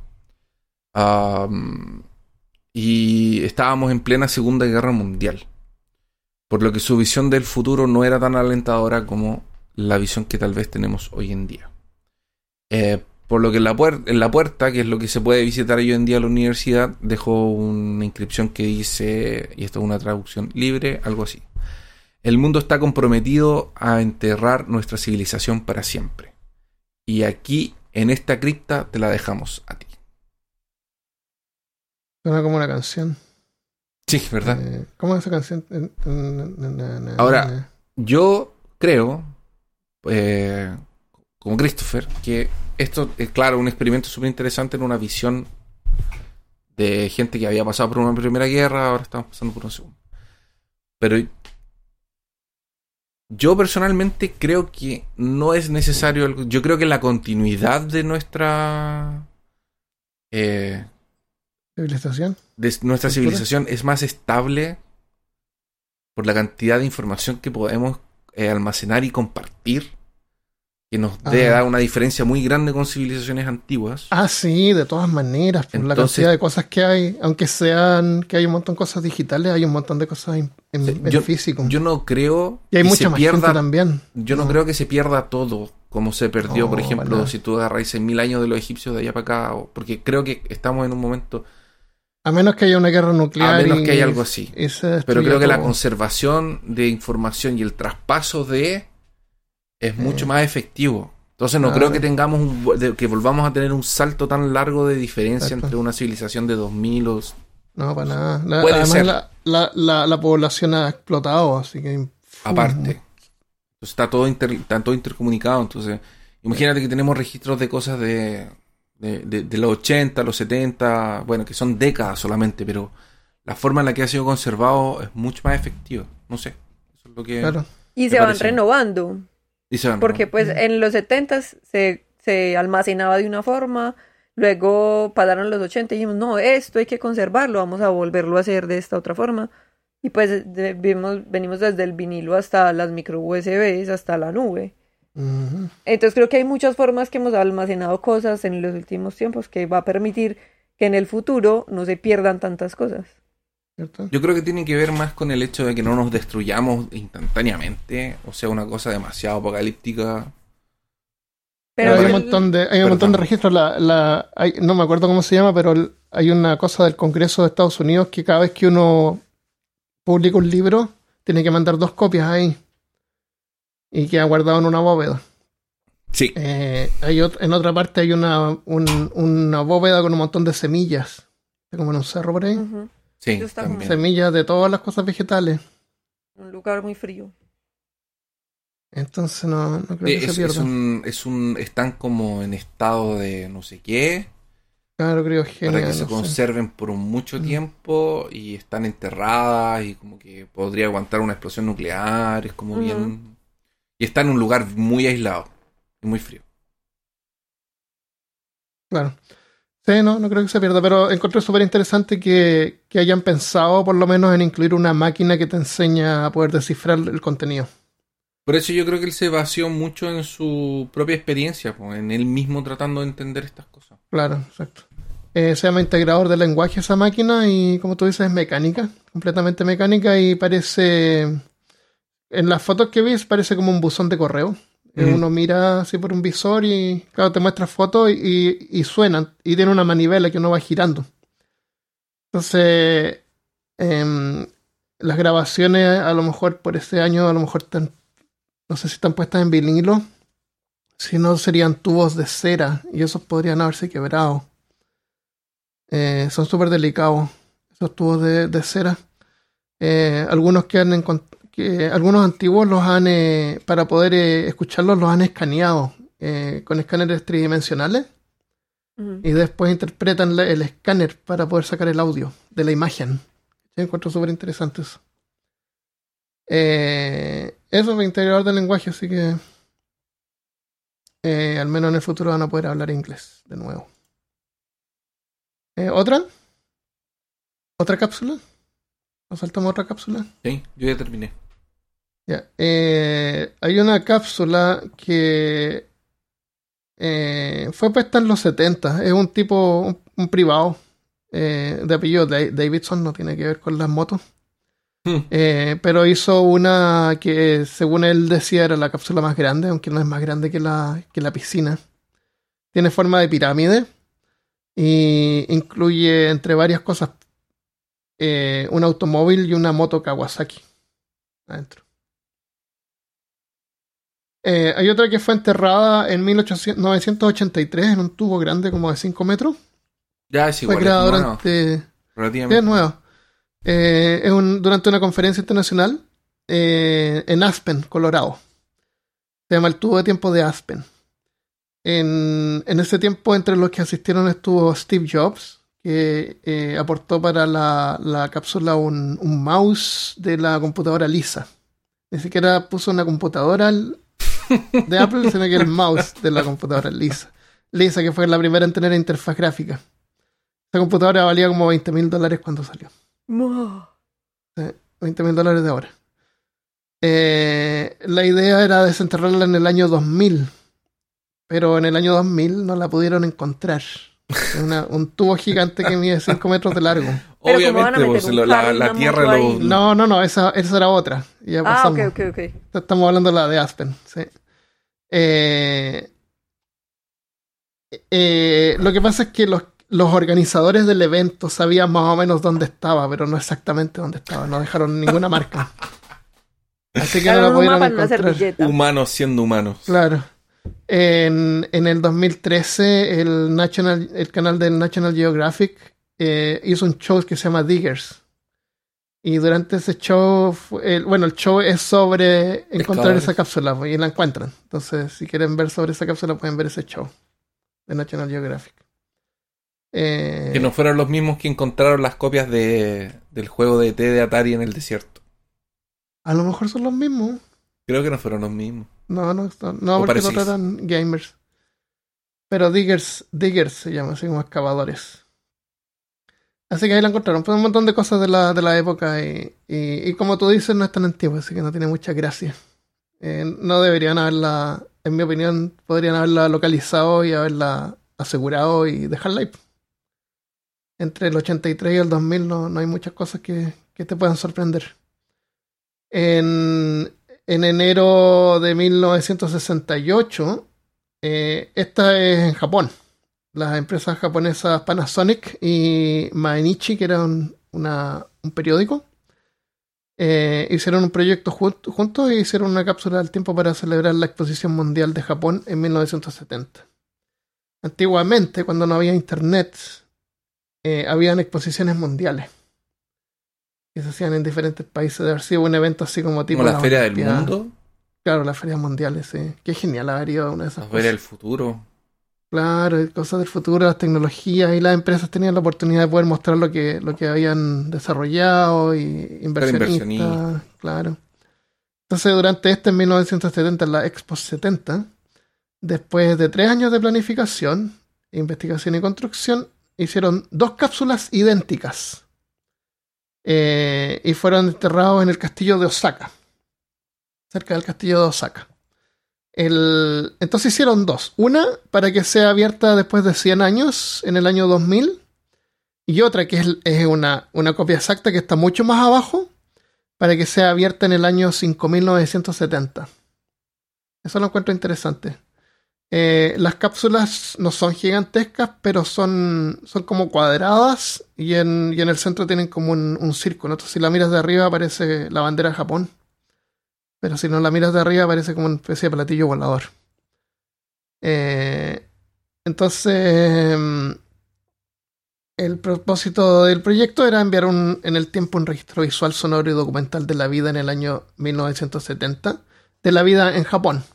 [SPEAKER 2] Y estábamos en plena Segunda Guerra Mundial. Por lo que su visión del futuro no era tan alentadora como la visión que tal vez tenemos hoy en día. Por lo que en la puerta, que es lo que se puede visitar hoy en día a la universidad, dejó una inscripción que dice, y esto es una traducción libre, algo así: el mundo está comprometido a enterrar nuestra civilización para siempre. Y aquí, en esta cripta, te la dejamos a ti.
[SPEAKER 1] Suena como una canción.
[SPEAKER 2] Sí, ¿verdad?
[SPEAKER 1] ¿Cómo es esa canción?
[SPEAKER 2] Ahora, yo creo, como Christopher, que esto es, claro, un experimento súper interesante en una visión de gente que había pasado por una primera guerra, ahora estamos pasando por una segunda. Pero yo personalmente creo que no es necesario. Yo creo que la continuidad de nuestra civilización es más estable por la cantidad de información que podemos almacenar y compartir, que nos debe dar una diferencia muy grande con civilizaciones antiguas.
[SPEAKER 1] Ah, sí, de todas maneras, por la
[SPEAKER 2] Entonces,
[SPEAKER 1] cantidad de cosas que hay, aunque sean que hay un montón de cosas digitales, hay un montón de cosas en físico.
[SPEAKER 2] Yo no creo
[SPEAKER 1] Y hay
[SPEAKER 2] que
[SPEAKER 1] mucha
[SPEAKER 2] se
[SPEAKER 1] más
[SPEAKER 2] pierda,
[SPEAKER 1] gente también.
[SPEAKER 2] yo no creo que se pierda todo, como se perdió,
[SPEAKER 1] No,
[SPEAKER 2] por
[SPEAKER 1] para
[SPEAKER 2] ejemplo,
[SPEAKER 1] nada.
[SPEAKER 2] si tú agarras 6.000 años de los egipcios de allá para acá, porque creo que estamos en un momento,
[SPEAKER 1] A menos que haya una guerra nuclear.
[SPEAKER 2] a menos que haya algo así.
[SPEAKER 1] Y se
[SPEAKER 2] Pero
[SPEAKER 1] destruya
[SPEAKER 2] creo que la
[SPEAKER 1] todo.
[SPEAKER 2] conservación de información y el traspaso es mucho más efectivo. Entonces no creo que que volvamos a tener un salto tan largo de diferencia
[SPEAKER 1] Exacto.
[SPEAKER 2] entre una civilización de 2000 o...
[SPEAKER 1] No, para nada.
[SPEAKER 2] Puede
[SPEAKER 1] Además,
[SPEAKER 2] ser.
[SPEAKER 1] la población ha explotado, así que.
[SPEAKER 2] aparte. Entonces está todo intercomunicado. Entonces, imagínate que tenemos registros de cosas de los 80, los 70, bueno, que son décadas solamente, pero la forma en la que ha sido conservado es mucho más efectiva. No sé. Eso es lo que
[SPEAKER 1] Claro.
[SPEAKER 3] Y
[SPEAKER 2] me
[SPEAKER 3] se van
[SPEAKER 2] parece.
[SPEAKER 3] renovando.
[SPEAKER 2] Y se van
[SPEAKER 3] Porque
[SPEAKER 2] renovando.
[SPEAKER 3] pues en los 70s se almacenaba de una forma, luego pasaron los 80 y dijimos, no, esto hay que conservarlo, vamos a volverlo a hacer de esta otra forma. Y pues venimos desde el vinilo hasta las micro USBs, hasta la nube.
[SPEAKER 1] Ujú.
[SPEAKER 3] Entonces creo que hay muchas formas que hemos almacenado cosas en los últimos tiempos que va a permitir que en el futuro no se pierdan tantas cosas.
[SPEAKER 1] ¿Cierto?
[SPEAKER 2] Yo creo que tiene que ver más con el hecho de que no nos destruyamos instantáneamente, o sea, una cosa demasiado apocalíptica.
[SPEAKER 1] Pero hay un
[SPEAKER 3] el-
[SPEAKER 1] montón de, hay un
[SPEAKER 2] Perdón.
[SPEAKER 1] montón de registros. No me acuerdo cómo se llama, pero hay una cosa del Congreso de Estados Unidos que cada vez que uno publica un libro, tiene que mandar 2 copias ahí. Y queda guardado en una bóveda.
[SPEAKER 2] Sí.
[SPEAKER 1] En otra parte hay una bóveda con un montón de semillas. Como en un cerro por ahí.
[SPEAKER 3] Ujú.
[SPEAKER 2] Sí,
[SPEAKER 3] Eso está
[SPEAKER 2] también.
[SPEAKER 1] Semillas de todas las cosas vegetales.
[SPEAKER 3] Un lugar muy frío.
[SPEAKER 1] Entonces no creo que se pierda.
[SPEAKER 2] Están como en estado de no sé qué,
[SPEAKER 1] Claro, creo
[SPEAKER 2] para
[SPEAKER 1] genial.
[SPEAKER 2] que se conserven por mucho tiempo y están enterradas y como que podría aguantar una explosión nuclear, es como
[SPEAKER 3] Ujú.
[SPEAKER 2] bien... Y está en un lugar muy aislado y muy frío.
[SPEAKER 1] Claro. Sí, no creo que se pierda, pero encontré súper interesante que hayan pensado por lo menos en incluir una máquina que te enseña a poder descifrar el contenido.
[SPEAKER 2] Por eso yo creo que él se vació mucho en su propia experiencia, pues, en él mismo tratando de entender estas cosas.
[SPEAKER 1] Claro, exacto. Se llama integrador de lenguaje esa máquina y como tú dices es mecánica, completamente mecánica y parece, en las fotos que vi parece como un buzón de correo. Uno mira así por un visor y claro, te muestra fotos y suenan y tiene una manivela que uno va girando. Entonces, las grabaciones a lo mejor por ese año a lo mejor están, no sé si están puestas en vinilo, si no serían tubos de cera y esos podrían haberse quebrado. Son súper delicados esos tubos de cera. Algunos algunos antiguos los han para poder escucharlos los han escaneado con escáneres tridimensionales
[SPEAKER 3] Ujú.
[SPEAKER 1] y después interpretan el escáner para poder sacar el audio de la imagen. Yo encuentro súper interesante eso. Eso es integrador del lenguaje, así que al menos en el futuro van a poder hablar inglés de nuevo. ¿Otra? ¿Otra cápsula? ¿Nos saltamos otra cápsula?
[SPEAKER 2] Sí, yo ya terminé.
[SPEAKER 1] Ya. Hay una cápsula que fue puesta en los 70. Es un tipo, un privado de apellido Davidson, no tiene que ver con las motos. Pero hizo una que según él decía era la cápsula más grande, aunque no es más grande que la piscina. Tiene forma de pirámide y incluye entre varias cosas un automóvil y una moto Kawasaki adentro. Hay otra que fue enterrada en 1983 en un tubo grande como de 5 metros.
[SPEAKER 2] Ya es
[SPEAKER 1] Fue
[SPEAKER 2] igual,
[SPEAKER 1] creada
[SPEAKER 2] es nuevo,
[SPEAKER 1] durante...
[SPEAKER 2] relativamente.
[SPEAKER 1] Es nueva. Durante una conferencia internacional en Aspen, Colorado. Se llama el tubo de tiempo de Aspen. En ese tiempo, entre los que asistieron estuvo Steve Jobs, que aportó para la cápsula un mouse de la computadora Lisa. Ni siquiera puso una computadora de Apple, sino que el mouse de la computadora Lisa. Lisa, que fue la primera en tener interfaz gráfica. Esa computadora valía como $20,000 cuando salió.
[SPEAKER 3] Wow.
[SPEAKER 1] $20,000 de ahora. La idea era desenterrarla en el año 2000 pero en el año 2000 no la pudieron encontrar. Es un tubo gigante que mide 5 metros de largo.
[SPEAKER 3] Pero ¿cómo van a
[SPEAKER 2] Obviamente,
[SPEAKER 3] meter
[SPEAKER 2] pues,
[SPEAKER 3] un carro y
[SPEAKER 2] la
[SPEAKER 3] una
[SPEAKER 2] Tierra
[SPEAKER 3] moto
[SPEAKER 2] lo...
[SPEAKER 3] ahí?
[SPEAKER 1] No, esa era otra. Ya
[SPEAKER 3] Ah,
[SPEAKER 1] pasamos.
[SPEAKER 3] ok.
[SPEAKER 1] Estamos hablando de la de Aspen, sí. Lo que pasa es que los organizadores del evento sabían más o menos dónde estaba, pero no exactamente dónde estaba. No dejaron ninguna marca. Así que no
[SPEAKER 3] Dejaron
[SPEAKER 1] la
[SPEAKER 3] un
[SPEAKER 1] pudieron
[SPEAKER 3] mapa en una
[SPEAKER 1] encontrar.
[SPEAKER 3] servilleta.
[SPEAKER 2] Humanos siendo humanos.
[SPEAKER 1] Claro. En el 2013, el canal del National Geographic hizo un show que se llama Diggers. Y durante ese show, el show es sobre encontrar esa cápsula, pues, y la encuentran. Entonces, si quieren ver sobre esa cápsula, pueden ver ese show de National Geographic.
[SPEAKER 2] Que no fueron los mismos que encontraron las copias del juego de ET de Atari en el desierto.
[SPEAKER 1] A lo mejor son los mismos.
[SPEAKER 2] Creo que no fueron los mismos.
[SPEAKER 1] No,
[SPEAKER 2] O
[SPEAKER 1] porque
[SPEAKER 2] parecidos.
[SPEAKER 1] no eran gamers. Pero Diggers se llama, así como excavadores. Así que ahí la encontraron. Pues un montón de cosas de la época. Y como tú dices, no es tan antigua, así que no tiene mucha gracia. No deberían haberla, en mi opinión, podrían haberla localizado y haberla asegurado y dejarla ahí. Entre el 83 y el 2000 no hay muchas cosas que te puedan sorprender. En enero de 1968, esta es en Japón. Las empresas japonesas Panasonic y Mainichi, que era un periódico, hicieron un proyecto juntos e hicieron una cápsula del tiempo para celebrar la Exposición Mundial de Japón en 1970. Antiguamente, cuando no había internet, habían exposiciones mundiales que se hacían en diferentes países. De haber sido un evento así como tipo
[SPEAKER 2] Como la Feria del
[SPEAKER 1] Olimpiada.
[SPEAKER 2] Mundo,
[SPEAKER 1] Claro, las ferias mundiales, sí. Qué genial haber ido a una de esas
[SPEAKER 2] la Feria del
[SPEAKER 1] cosas.
[SPEAKER 2] Futuro.
[SPEAKER 1] Claro, y cosas del futuro, las tecnologías, y las empresas tenían la oportunidad de poder mostrar lo que habían desarrollado, y inversionistas, claro. Entonces, durante en 1970, en la Expo 70, después de 3 años de planificación, investigación y construcción, hicieron 2 cápsulas idénticas. Y fueron enterrados en el castillo de Osaka, cerca del castillo de Osaka. Entonces hicieron 2. Una para que sea abierta después de 100 años, en el año 2000. Y otra que es una copia exacta que está mucho más abajo, para que sea abierta en el año 5970. Eso lo encuentro interesante. Las cápsulas no son gigantescas, pero son como cuadradas, y en el centro tienen como un círculo. Entonces, si la miras de arriba aparece la bandera de Japón, pero si no la miras de arriba aparece como una especie de platillo volador. Entonces, el propósito del proyecto era enviar en el tiempo un registro visual, sonoro y documental de la vida en el año 1970, de la vida en Japón.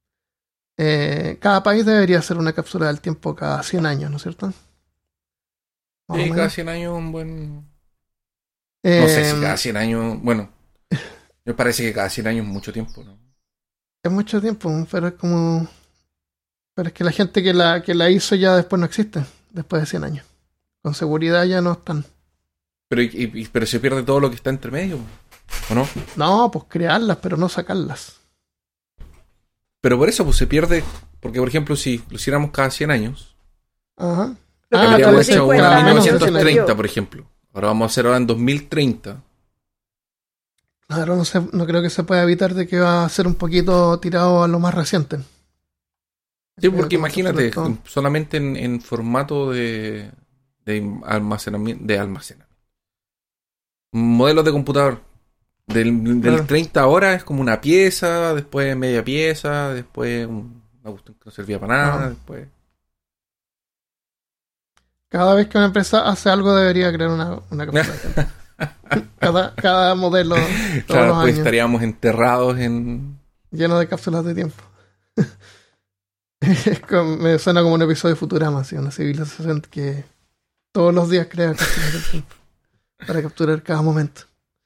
[SPEAKER 1] Cada país debería hacer una cápsula del tiempo cada 100 años, ¿no es cierto? Más o
[SPEAKER 2] Sí,
[SPEAKER 1] menos.
[SPEAKER 2] cada 100 años un buen... No sé si cada 100 años... Bueno, me parece que cada 100 años es mucho tiempo, ¿no?
[SPEAKER 1] Es mucho tiempo, pero es como... Pero es que la gente que la hizo ya después no existe, después de 100 años. Con seguridad ya no están.
[SPEAKER 2] Pero se pierde todo lo que está entre medio, ¿o no?
[SPEAKER 1] No, pues crearlas, pero no sacarlas.
[SPEAKER 2] Pero por eso pues se pierde... Porque, por ejemplo, si lo hiciéramos cada 100 años,
[SPEAKER 1] Ajá.
[SPEAKER 3] Lo que
[SPEAKER 1] Ah,
[SPEAKER 3] pasó
[SPEAKER 2] habríamos
[SPEAKER 3] en
[SPEAKER 2] hecho
[SPEAKER 3] 50
[SPEAKER 2] una en
[SPEAKER 3] años, se
[SPEAKER 2] 1930,
[SPEAKER 3] perdió.
[SPEAKER 2] por ejemplo. Ahora vamos a hacer ahora en 2030.
[SPEAKER 1] Claro, no creo que se pueda evitar de que va a ser un poquito tirado a lo más reciente.
[SPEAKER 2] Sí, porque
[SPEAKER 1] Como se
[SPEAKER 2] imagínate,
[SPEAKER 1] explotó.
[SPEAKER 2] solamente en formato de almacenamiento. Modelos de computador. Del
[SPEAKER 1] Claro.
[SPEAKER 2] 30 horas es como una pieza, después media pieza, después una cuestión que no servía para nada,
[SPEAKER 1] Ah.
[SPEAKER 2] después...
[SPEAKER 1] Cada vez que una empresa hace algo debería crear una cápsula de tiempo. cada modelo, todos
[SPEAKER 2] Claro,
[SPEAKER 1] los
[SPEAKER 2] pues
[SPEAKER 1] años,
[SPEAKER 2] estaríamos enterrados en...
[SPEAKER 1] lleno de cápsulas de tiempo. Me suena como un episodio de Futurama, así, una civilización que todos los días crea cápsulas de tiempo para capturar cada momento.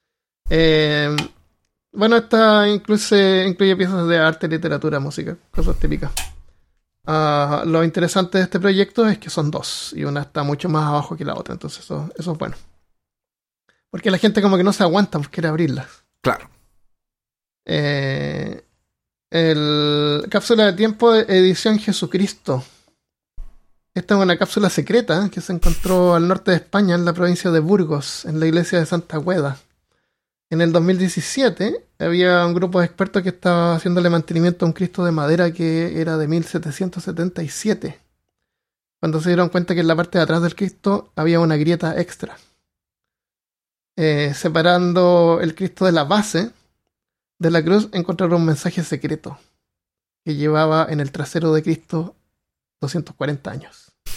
[SPEAKER 1] Bueno, esta incluye piezas de arte, literatura, música, cosas típicas. Lo interesante de este proyecto es que son 2 y una está mucho más abajo que la otra, entonces eso es bueno. Porque la gente como que no se aguanta, pues quiere abrirlas.
[SPEAKER 2] Claro.
[SPEAKER 1] Cápsula de tiempo edición Jesucristo. Esta es una cápsula secreta que se encontró al norte de España, en la provincia de Burgos, en la iglesia de Santa Águeda. En el 2017 había un grupo de expertos que estaba haciéndole mantenimiento a un Cristo de madera que era de 1777. Cuando se dieron cuenta que en la parte de atrás del Cristo había una grieta extra. Separando el Cristo de la base de la cruz, encontraron un mensaje secreto que llevaba en el trasero de Cristo 240 años.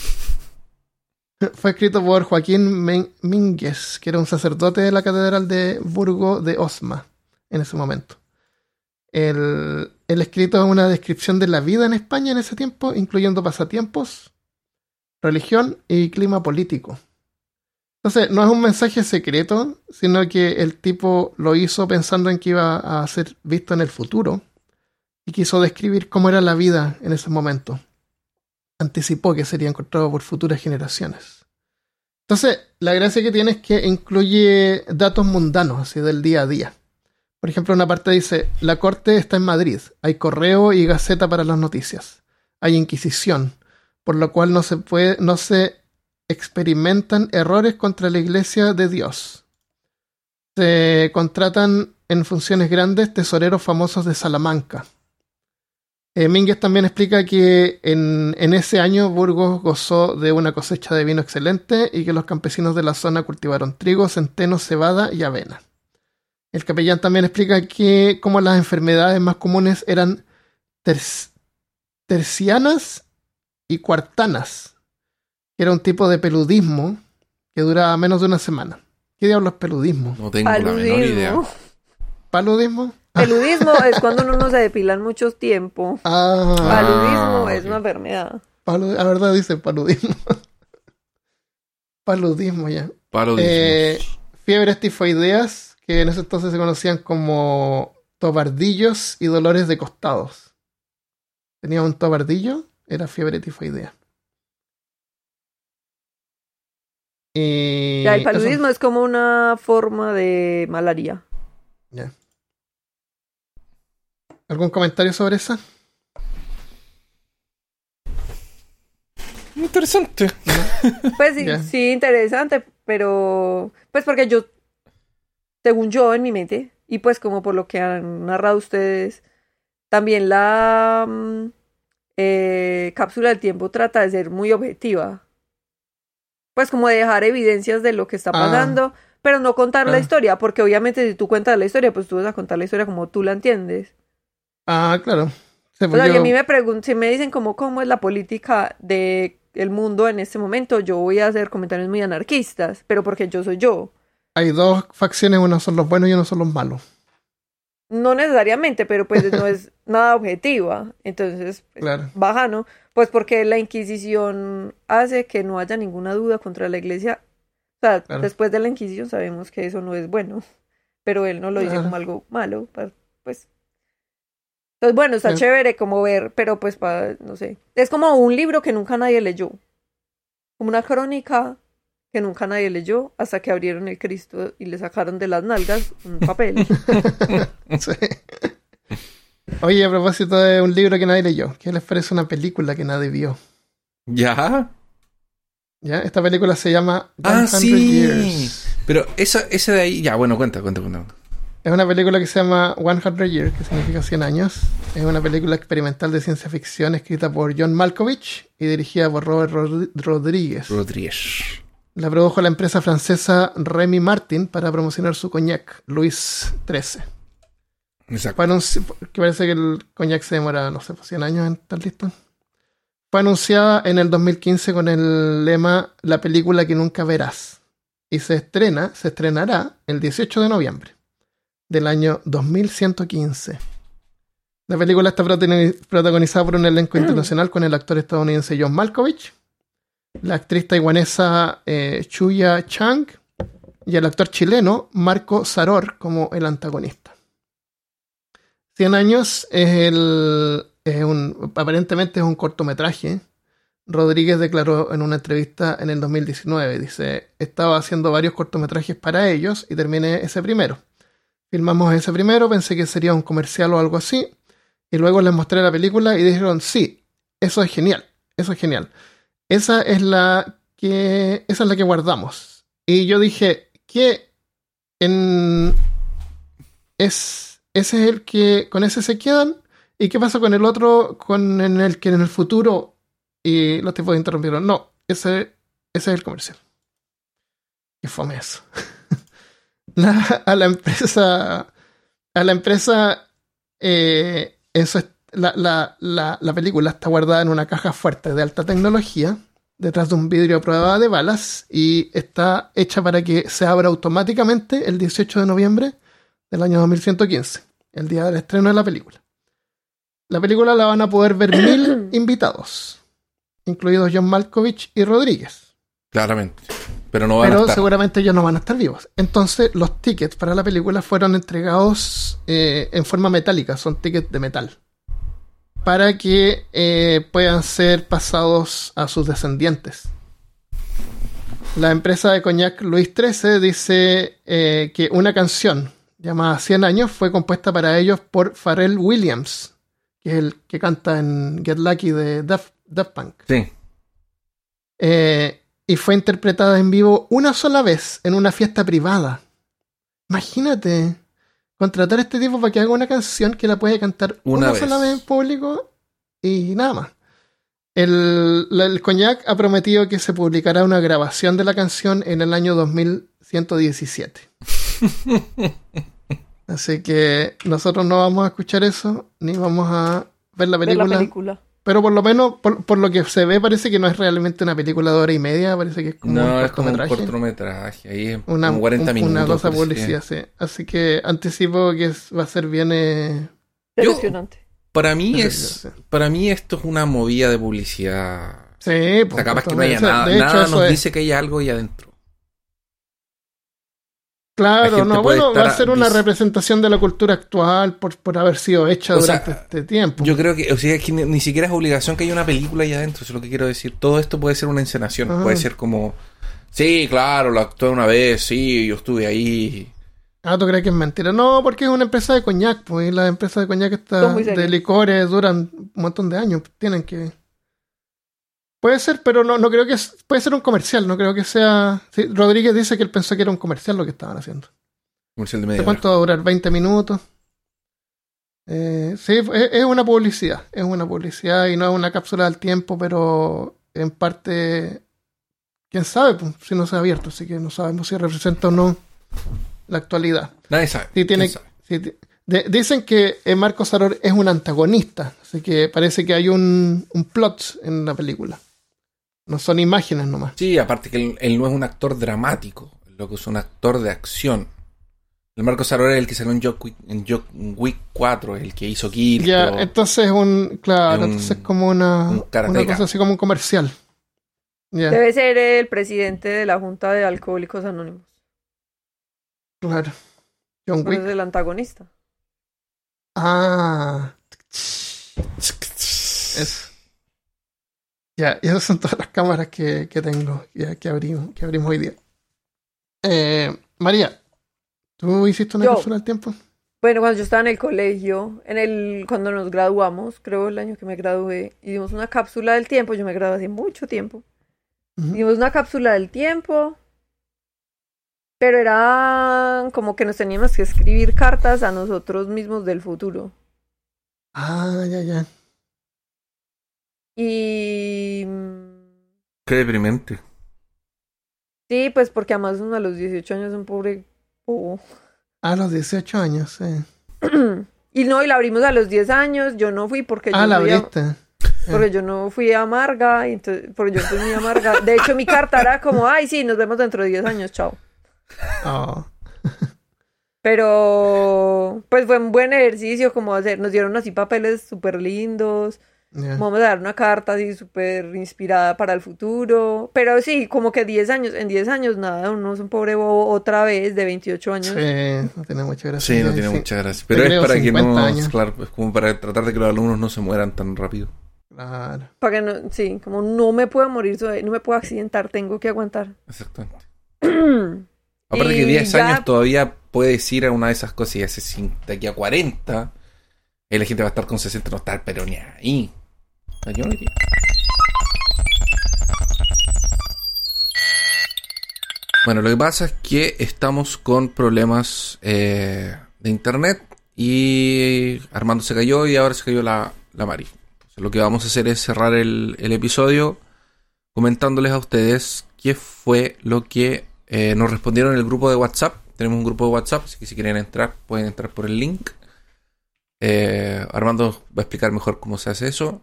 [SPEAKER 1] Fue escrito por Joaquín Mínguez, que era un sacerdote de la catedral de Burgo de Osma en ese momento. El escrito es una descripción de la vida en España en ese tiempo, incluyendo pasatiempos, religión y clima político. Entonces, no es un mensaje secreto, sino que el tipo lo hizo pensando en que iba a ser visto en el futuro y quiso describir cómo era la vida en ese momento. Anticipó que sería encontrado por futuras generaciones. Entonces, la gracia que tiene es que incluye datos mundanos, así del día a día. Por ejemplo, una parte dice, la corte está en Madrid, hay correo y gaceta para las noticias, hay inquisición, por lo cual no se experimentan errores contra la iglesia de Dios. Se contratan en funciones grandes tesoreros famosos de Salamanca. Mínguez también explica que en ese año Burgos gozó de una cosecha de vino excelente y que los campesinos de la zona cultivaron trigo, centeno, cebada y avena. El capellán también explica que como las enfermedades más comunes eran tercianas y cuartanas, que era un tipo de peludismo que duraba menos de una semana. ¿Qué diablos es peludismo?
[SPEAKER 2] No tengo la menor idea.
[SPEAKER 1] ¿Paludismo?
[SPEAKER 3] Peludismo es cuando uno no se depila en mucho tiempo. Paludismo es una enfermedad.
[SPEAKER 1] La verdad dice paludismo. Paludismo ya.
[SPEAKER 2] Paludismo.
[SPEAKER 1] Fiebres tifoideas, que en ese entonces se conocían como tobardillos y dolores de costados. Tenía un tobardillo, era fiebre tifoidea.
[SPEAKER 3] Ya, el paludismo es como una forma de malaria.
[SPEAKER 1] Ya. ¿Algún comentario sobre esa?
[SPEAKER 2] Interesante.
[SPEAKER 3] Pues sí,
[SPEAKER 1] Yeah.
[SPEAKER 3] sí, interesante, pero pues porque yo, según yo en mi mente, y pues como por lo que han narrado ustedes, también la cápsula del tiempo trata de ser muy objetiva. Pues como de dejar evidencias de lo que está pasando, pero no contar la historia, porque obviamente si tú cuentas la historia, pues tú vas a contar la historia como tú la entiendes.
[SPEAKER 1] Claro. Sí,
[SPEAKER 3] O sea, y a mí me preguntan, si me dicen cómo es la política del mundo en este momento, yo voy a hacer comentarios muy anarquistas, pero porque yo soy yo.
[SPEAKER 1] Hay dos facciones, uno son los buenos y uno son los malos.
[SPEAKER 3] No necesariamente, pero pues no es nada objetiva. Entonces, pues,
[SPEAKER 1] Claro.
[SPEAKER 3] baja, ¿no? Pues porque la Inquisición hace que no haya ninguna duda contra la Iglesia. O sea,
[SPEAKER 1] Claro.
[SPEAKER 3] después de la Inquisición sabemos que eso no es bueno, pero él no lo dice
[SPEAKER 1] Claro.
[SPEAKER 3] como algo malo, pues. Entonces, bueno, está chévere como ver, pero pues, no sé. Es como un libro que nunca nadie leyó. Como una crónica que nunca nadie leyó hasta que abrieron el Cristo y le sacaron de las nalgas un papel.
[SPEAKER 1] Sí. Oye, a propósito de un libro que nadie leyó, ¿qué les parece una película que nadie vio?
[SPEAKER 2] ¿Ya?
[SPEAKER 1] ¿Ya? Esta película se llama 100
[SPEAKER 2] sí.
[SPEAKER 1] Years.
[SPEAKER 2] Pero esa de ahí... Ya, bueno, cuenta.
[SPEAKER 1] Es una película que se llama 100 Years, que significa 100 años. Es una película experimental de ciencia ficción escrita por John Malkovich y dirigida por Robert Rodríguez. La produjo la empresa francesa Rémy Martin para promocionar su coñac, Louis XIII.
[SPEAKER 2] Exacto.
[SPEAKER 1] Que parece que el coñac se demora, no sé, 100 años en estar listo. Fue anunciada en el 2015 con el lema La película que nunca verás. Y se estrenará el 18 de noviembre del año 2115. La película está protagonizada por un elenco internacional con el actor estadounidense John Malkovich, la actriz taiwanesa Chuya Chang y el actor chileno Marco Saror como el antagonista. 100 años aparentemente es un cortometraje. Rodríguez declaró en una entrevista en el 2019, dice, estaba haciendo varios cortometrajes para ellos y terminé ese primero. Filmamos ese primero, pensé que sería un comercial o algo así, Y luego les mostré la película y dijeron, sí, eso es genial, eso es genial. Esa es la que guardamos. Y yo dije, ese es el que, con ese se quedan. ¿Y qué pasa con el otro, en el que en el futuro? Y los tipos interrumpieron, no, ese es el comercial. Qué fome eso. A la empresa, la película está guardada en una caja fuerte de alta tecnología, detrás de un vidrio a prueba de balas, y está hecha para que se abra automáticamente el 18 de noviembre del año 2115, el día del estreno de la película. La película la van a poder ver 1000 invitados, incluidos John Malkovich y Rodríguez.
[SPEAKER 2] Claramente. Pero no van a estar.
[SPEAKER 1] Seguramente ellos no van a estar vivos. Entonces, los tickets para la película fueron entregados en forma metálica, son tickets de metal, para que puedan ser pasados a sus descendientes. La empresa de coñac Luis XIII dice que una canción llamada 100 años fue compuesta para ellos por Pharrell Williams, que es el que canta en Get Lucky de Daft Punk.
[SPEAKER 2] Sí.
[SPEAKER 1] Y fue interpretada en vivo una sola vez en una fiesta privada. Imagínate contratar a este tipo para que haga una canción que la puede cantar una sola vez en público y nada más. El Coñac ha prometido que se publicará una grabación de la canción en el año 2117. Así que nosotros no vamos a escuchar eso, ni vamos a ver la película. Pero por lo menos, por lo que se ve, parece que no es realmente una película de 1 hora y media, parece que es como
[SPEAKER 2] un cortometraje. Ahí es como 40 minutos.
[SPEAKER 1] Una cosa publicidad, sí. Así que anticipo que va a ser bien
[SPEAKER 3] decepcionante.
[SPEAKER 2] Para mí esto es una movida de publicidad.
[SPEAKER 1] Sí,
[SPEAKER 2] o sea, capaz que no haya nada. Nada nos dice que hay algo ahí adentro.
[SPEAKER 1] Claro, no, bueno, va a ser una representación de la cultura actual por haber sido hecha durante este tiempo.
[SPEAKER 2] Yo creo que, o sea, es que ni siquiera es obligación que haya una película ahí adentro, eso es lo que quiero decir. Todo esto puede ser una encenación, puede ser como, sí, claro, lo actué una vez, sí, yo estuve ahí.
[SPEAKER 1] Ah, ¿tú crees que es mentira? No, porque es una empresa de coñac, pues, y las empresas de coñac de licores duran un montón de años, tienen que... Puede ser, pero no creo que... Puede ser un comercial, no creo que sea... Sí, Rodríguez dice que él pensó que era un comercial lo que estaban haciendo.
[SPEAKER 2] Comercial de media hora.
[SPEAKER 1] ¿Cuánto va a durar? ¿20 minutos? Sí, es una publicidad. Es una publicidad y no es una cápsula del tiempo, pero en parte... ¿Quién sabe? Pues, si no se ha abierto, así que no sabemos si representa o no la actualidad.
[SPEAKER 2] Nadie sabe.
[SPEAKER 1] Dicen que Marcos Aror es un antagonista, así que parece que hay un plot en la película. No son imágenes nomás.
[SPEAKER 2] Sí, aparte que él no es un actor dramático, lo que es un actor de acción. El Marcos Aror es el que salió en John Wick 4, el que hizo Kill.
[SPEAKER 1] Ya, entonces entonces es como una cosa así como un comercial. Yeah.
[SPEAKER 3] Debe ser el presidente de la Junta de Alcohólicos Anónimos.
[SPEAKER 1] Claro. John Wick.
[SPEAKER 3] Es el antagonista.
[SPEAKER 1] Ah. Eso. Ya, y esas son todas las cámaras que tengo, que abrimos hoy día. María, ¿tú hiciste una cápsula del tiempo?
[SPEAKER 3] Bueno, cuando yo estaba en el colegio, cuando nos graduamos, creo el año que me gradué, hicimos una cápsula del tiempo. Yo me gradué hace mucho tiempo. Hicimos una cápsula del tiempo, pero era como que nos teníamos que escribir cartas a nosotros mismos del futuro.
[SPEAKER 1] Ah, ya.
[SPEAKER 3] Y...
[SPEAKER 2] Qué deprimente.
[SPEAKER 3] Sí, pues porque además uno a los 18 años es un pobre bobo.
[SPEAKER 1] A los 18 años, sí.
[SPEAKER 3] Y la abrimos a los 10 años, yo no fui porque yo
[SPEAKER 1] la abriste.
[SPEAKER 3] Porque yo no fui amarga, porque yo fui muy amarga. De hecho, mi carta era como, ay, sí, nos vemos dentro de 10 años, chao.
[SPEAKER 1] Oh.
[SPEAKER 3] Pero, pues fue un buen ejercicio como nos dieron así papeles súper lindos. Yeah. Vamos a dar una carta así súper inspirada para el futuro. Pero sí, como que en 10 años nada, uno es un pobre bobo otra vez de 28 años.
[SPEAKER 1] Sí, no tiene mucha gracia.
[SPEAKER 2] Sí, no tiene mucha gracia. Pero es para que no, claro, es como para tratar de que los alumnos no se mueran tan rápido.
[SPEAKER 1] Claro.
[SPEAKER 3] Para que no, sí, como no me puedo morir, no me puedo accidentar, tengo que aguantar.
[SPEAKER 2] Exactamente. Aparte que 10 años todavía puedes ir a una de esas cosas y hace de aquí a 40 Ahí la gente va a estar con 60, no estar, pero ni ahí. O sea, yo no iría. Bueno, lo que pasa es que estamos con problemas de internet y Armando se cayó y ahora se cayó la Mari. Entonces, lo que vamos a hacer es cerrar el episodio comentándoles a ustedes qué fue lo que nos respondieron en el grupo de WhatsApp. Tenemos un grupo de WhatsApp, así que si quieren entrar, pueden entrar por el link. Armando va a explicar mejor cómo se hace eso.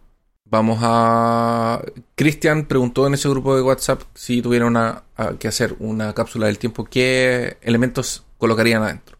[SPEAKER 2] Cristian preguntó en ese grupo de WhatsApp si tuvieran que hacer una cápsula del tiempo, qué elementos colocarían adentro.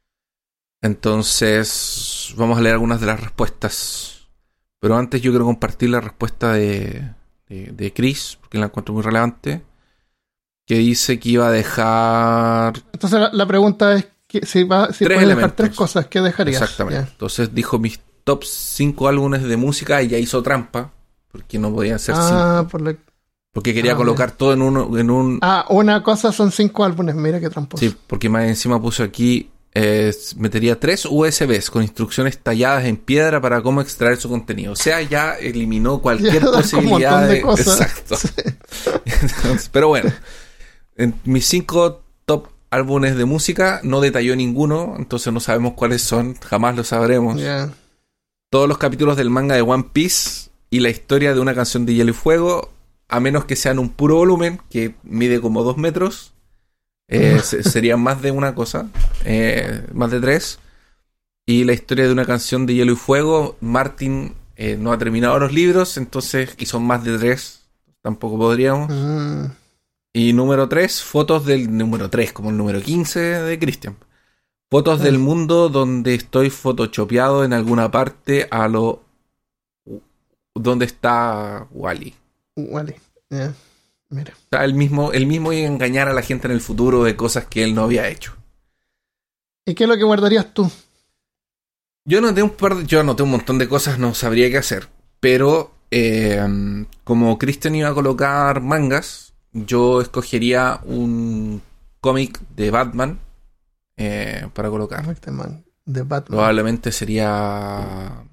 [SPEAKER 2] Entonces vamos a leer algunas de las respuestas, pero antes yo quiero compartir la respuesta de Chris, porque la encuentro muy relevante, que dice que iba a dejar...
[SPEAKER 1] Entonces la pregunta es que si puedes dejar 3 cosas, ¿qué dejarías?
[SPEAKER 2] Exactamente. Entonces dijo mis top 5 álbumes de música y ya hizo trampa, porque no podían ser 5. Porque quería colocar todo en un...
[SPEAKER 1] una cosa son 5 álbumes, mira qué tramposo.
[SPEAKER 2] Sí, porque más encima puso aquí, metería 3 USBs con instrucciones talladas en piedra para cómo extraer su contenido. O sea, ya eliminó cualquier posibilidad de cosas. Exacto. Sí. Entonces, pero bueno, en mis 5 top álbumes de música no detalló ninguno, entonces no sabemos cuáles son, jamás lo sabremos.
[SPEAKER 1] Yeah.
[SPEAKER 2] Todos los capítulos del manga de One Piece y la historia de una canción de Hielo y Fuego, a menos que sean un puro volumen que mide como 2 metros, serían más de una cosa, más de 3. Y la historia de una canción de Hielo y Fuego, Martin no ha terminado los libros, entonces, y son más de 3, tampoco podríamos. Y número 3, fotos del número 3, como el número 15 de Christian. Fotos del mundo donde estoy photoshopeado en alguna parte a lo... ¿Dónde está Wally?
[SPEAKER 1] Wally, yeah. Mira.
[SPEAKER 2] O sea, él mismo iba a engañar a la gente en el futuro de cosas que él no había hecho.
[SPEAKER 1] ¿Y qué es lo que guardarías tú?
[SPEAKER 2] Yo anoté un montón de cosas, no sabría qué hacer. Pero como Christian iba a colocar mangas, yo escogería un cómic de Batman para colocar.
[SPEAKER 1] De Batman.
[SPEAKER 2] Probablemente sería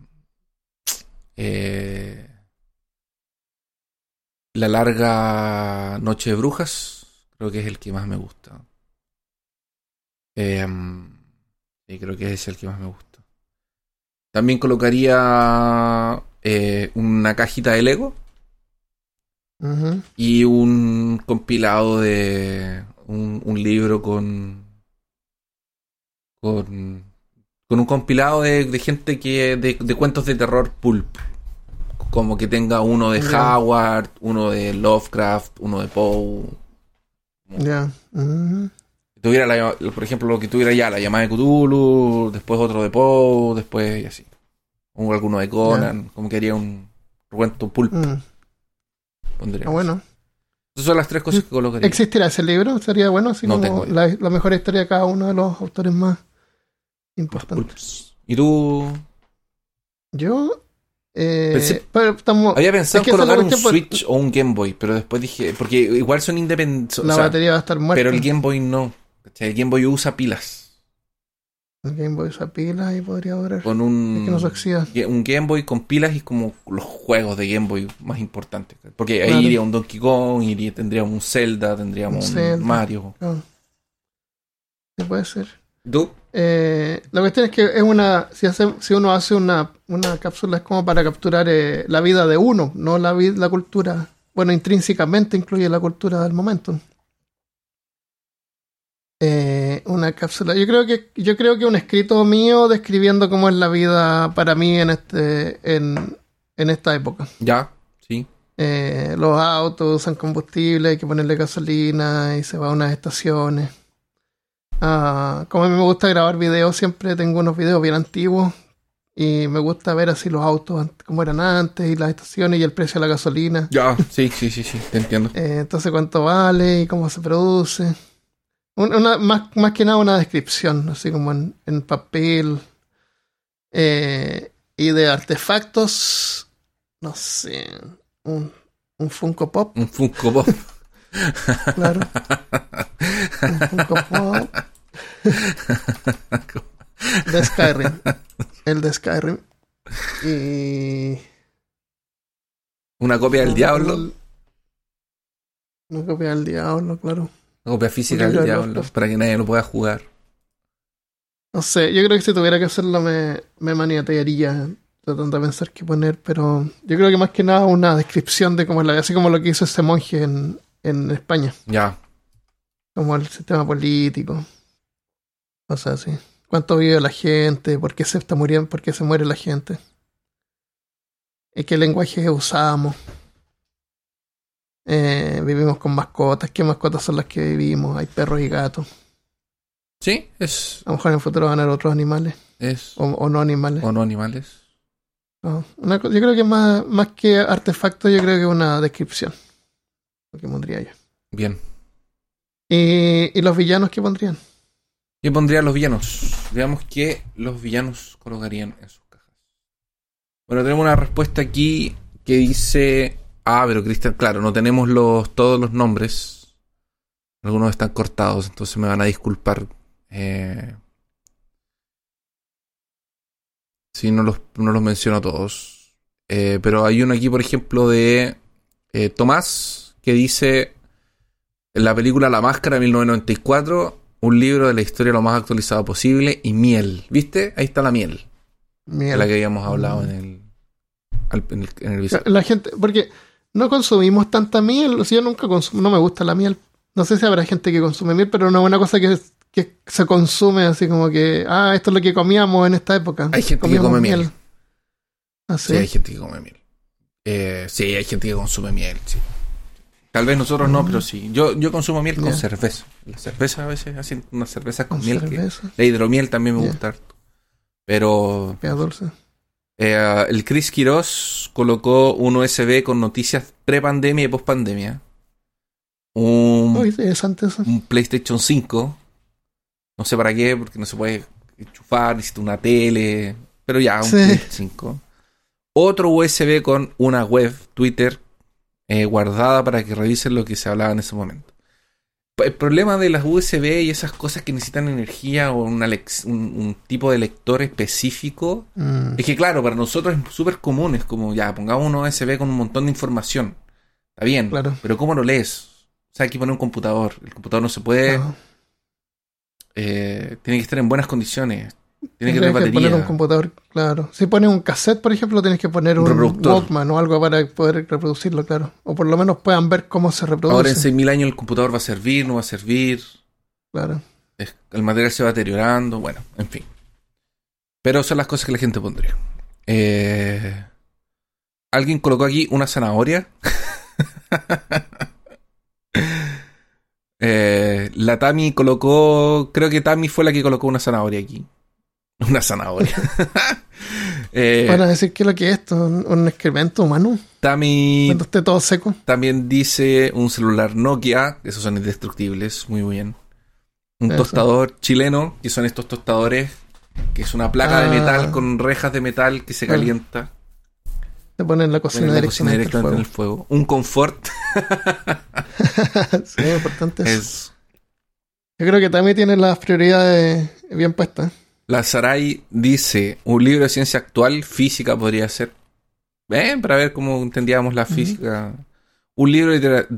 [SPEAKER 2] La larga noche de brujas. Creo que es el que más me gusta. Sí, creo que es el que más me gusta. También colocaría una cajita de Lego.
[SPEAKER 1] Uh-huh.
[SPEAKER 2] Y un compilado de un libro con un compilado de gente de cuentos de terror pulp, como que tenga uno de Howard, uno de Lovecraft, uno de Poe.
[SPEAKER 1] Ya. Uh-huh.
[SPEAKER 2] Tuviera por ejemplo, lo que tuviera ya la llamada de Cthulhu, después otro de Poe, después y así, o alguno de Conan, como que haría un cuento pulp.
[SPEAKER 1] Bueno.
[SPEAKER 2] Esas son las 3 cosas que colocaría.
[SPEAKER 1] ¿Existirá ese libro? Sería bueno, así
[SPEAKER 2] no
[SPEAKER 1] como la mejor historia de cada uno de los autores más importantes.
[SPEAKER 2] ¿Y tú?
[SPEAKER 1] Yo
[SPEAKER 2] había pensado en colocar un Switch o un Game Boy, pero después dije, porque igual son independientes.
[SPEAKER 1] La batería va a estar muerta.
[SPEAKER 2] Pero el Game Boy no. El Game Boy usa pilas.
[SPEAKER 1] El Game Boy usa pilas y podría durar.
[SPEAKER 2] Con
[SPEAKER 1] es que no se oxida.
[SPEAKER 2] Un Game Boy con pilas y como los juegos de Game Boy más importantes. Porque ahí iría un Donkey Kong, tendríamos un Zelda, tendríamos un Mario.
[SPEAKER 1] Claro. Sí, puede ser.
[SPEAKER 2] ¿Tú?
[SPEAKER 1] La cuestión es que es si uno hace una cápsula es como para capturar la vida de uno, no la cultura. Bueno, intrínsecamente incluye la cultura del momento. Una cápsula. Yo creo que un escrito mío describiendo cómo es la vida para mí en esta época.
[SPEAKER 2] Ya, sí.
[SPEAKER 1] Los autos usan combustible, hay que ponerle gasolina y se va a unas estaciones. Como a mí me gusta grabar videos, siempre tengo unos videos bien antiguos y me gusta ver así los autos como eran antes y las estaciones y el precio de la gasolina.
[SPEAKER 2] Ya, sí, te entiendo.
[SPEAKER 1] Entonces cuánto vale y cómo se produce. Más que nada una descripción, así como en papel. Y de artefactos, no sé, un Funko Pop.
[SPEAKER 2] Un Funko Pop.
[SPEAKER 1] Claro. Un Funko Pop. De Skyrim. El de Skyrim. Y...
[SPEAKER 2] Una copia del diablo.
[SPEAKER 1] Una copia del diablo, claro.
[SPEAKER 2] Una copia física del diablo, para que nadie lo pueda jugar.
[SPEAKER 1] No sé, yo creo que si tuviera que hacerlo me maniatearía tratando de pensar qué poner, pero yo creo que más que nada una descripción de cómo así como lo que hizo ese monje en España.
[SPEAKER 2] Ya.
[SPEAKER 1] Como el sistema político. O sea, sí. ¿Cuánto vive la gente? ¿Por qué se está muriendo? ¿Por qué se muere la gente? ¿Y qué lenguaje usamos? Vivimos con mascotas. ¿Qué mascotas son las que vivimos? Hay perros y gatos.
[SPEAKER 2] Sí, es.
[SPEAKER 1] A lo mejor en el futuro van a haber otros animales. O no animales.
[SPEAKER 2] O no animales.
[SPEAKER 1] No, yo creo que más que artefacto, yo creo que una descripción. Lo que pondría yo.
[SPEAKER 2] Bien.
[SPEAKER 1] ¿Y los villanos qué pondrían?
[SPEAKER 2] ¿Qué pondrían los villanos? Veamos qué los villanos colocarían en sus cajas. Bueno, tenemos una respuesta aquí que dice... pero Cristian, claro, no tenemos todos los nombres. Algunos están cortados, entonces me van a disculpar si no los menciono todos. Pero hay uno aquí, por ejemplo, de Tomás, que dice... En la película La Máscara de 1994, un libro de la historia lo más actualizado posible, y miel. ¿Viste? Ahí está la miel. De la que habíamos hablado en el video.
[SPEAKER 1] La gente, porque no consumimos tanta miel, o sea, yo nunca consumo, no me gusta la miel. No sé si habrá gente que consume miel, pero no es una cosa que se consume así como que, esto es lo que comíamos en esta época.
[SPEAKER 2] Hay gente que come miel.
[SPEAKER 1] ¿Ah, sí?
[SPEAKER 2] Sí, hay gente que come miel. Sí, hay gente que consume miel, sí. Tal vez nosotros no, pero sí. Yo consumo miel con cerveza. La cerveza a veces hacen unas cervezas con miel. La hidromiel también me gusta harto. Pero...
[SPEAKER 1] Queda dulce.
[SPEAKER 2] El Chris Quiroz colocó un USB con noticias pre-pandemia y post-pandemia.
[SPEAKER 1] Interesante eso.
[SPEAKER 2] Un PlayStation 5. No sé para qué, porque no se puede enchufar, necesita una tele. Pero ya, un PlayStation 5. Otro USB con una web, Twitter, guardada para que revisen lo que se hablaba en ese momento. El problema de las USB y esas cosas que necesitan energía o un tipo de lector específico es que, claro, para nosotros es súper común. Es como, ya, pongamos un USB con un montón de información. Está bien, claro. Pero ¿cómo lo lees? O sea, hay que poner un computador. El computador no se puede... No. Tiene que estar en buenas condiciones. Tiene que tener batería.
[SPEAKER 1] Poner un computador, claro. Si pones un cassette, por ejemplo, tienes que poner un Walkman o algo para poder reproducirlo, claro. O por lo menos puedan ver cómo se reproduce.
[SPEAKER 2] Ahora en 6.000 años el computador va a servir, no va a servir.
[SPEAKER 1] Claro.
[SPEAKER 2] El material se va deteriorando, bueno, en fin. Pero son las cosas que la gente pondría. Alguien colocó aquí una zanahoria. La Tami colocó... Creo que Tami fue la que colocó una zanahoria aquí. Una zanahoria.
[SPEAKER 1] Para decir que lo que es esto, un excremento humano.
[SPEAKER 2] Tami...
[SPEAKER 1] Cuando esté todo seco.
[SPEAKER 2] También dice un celular Nokia, esos son indestructibles, muy bien. Un tostador chileno, que son estos tostadores, que es una placa de metal con rejas de metal que se calienta.
[SPEAKER 1] Se pone en la cocina directamente
[SPEAKER 2] en el fuego. Un confort.
[SPEAKER 1] Sí, es importante eso. Yo creo que también tiene las prioridades bien puestas.
[SPEAKER 2] La Sarai dice, un libro de ciencia actual, física podría ser. Para ver cómo entendíamos la física. Un libro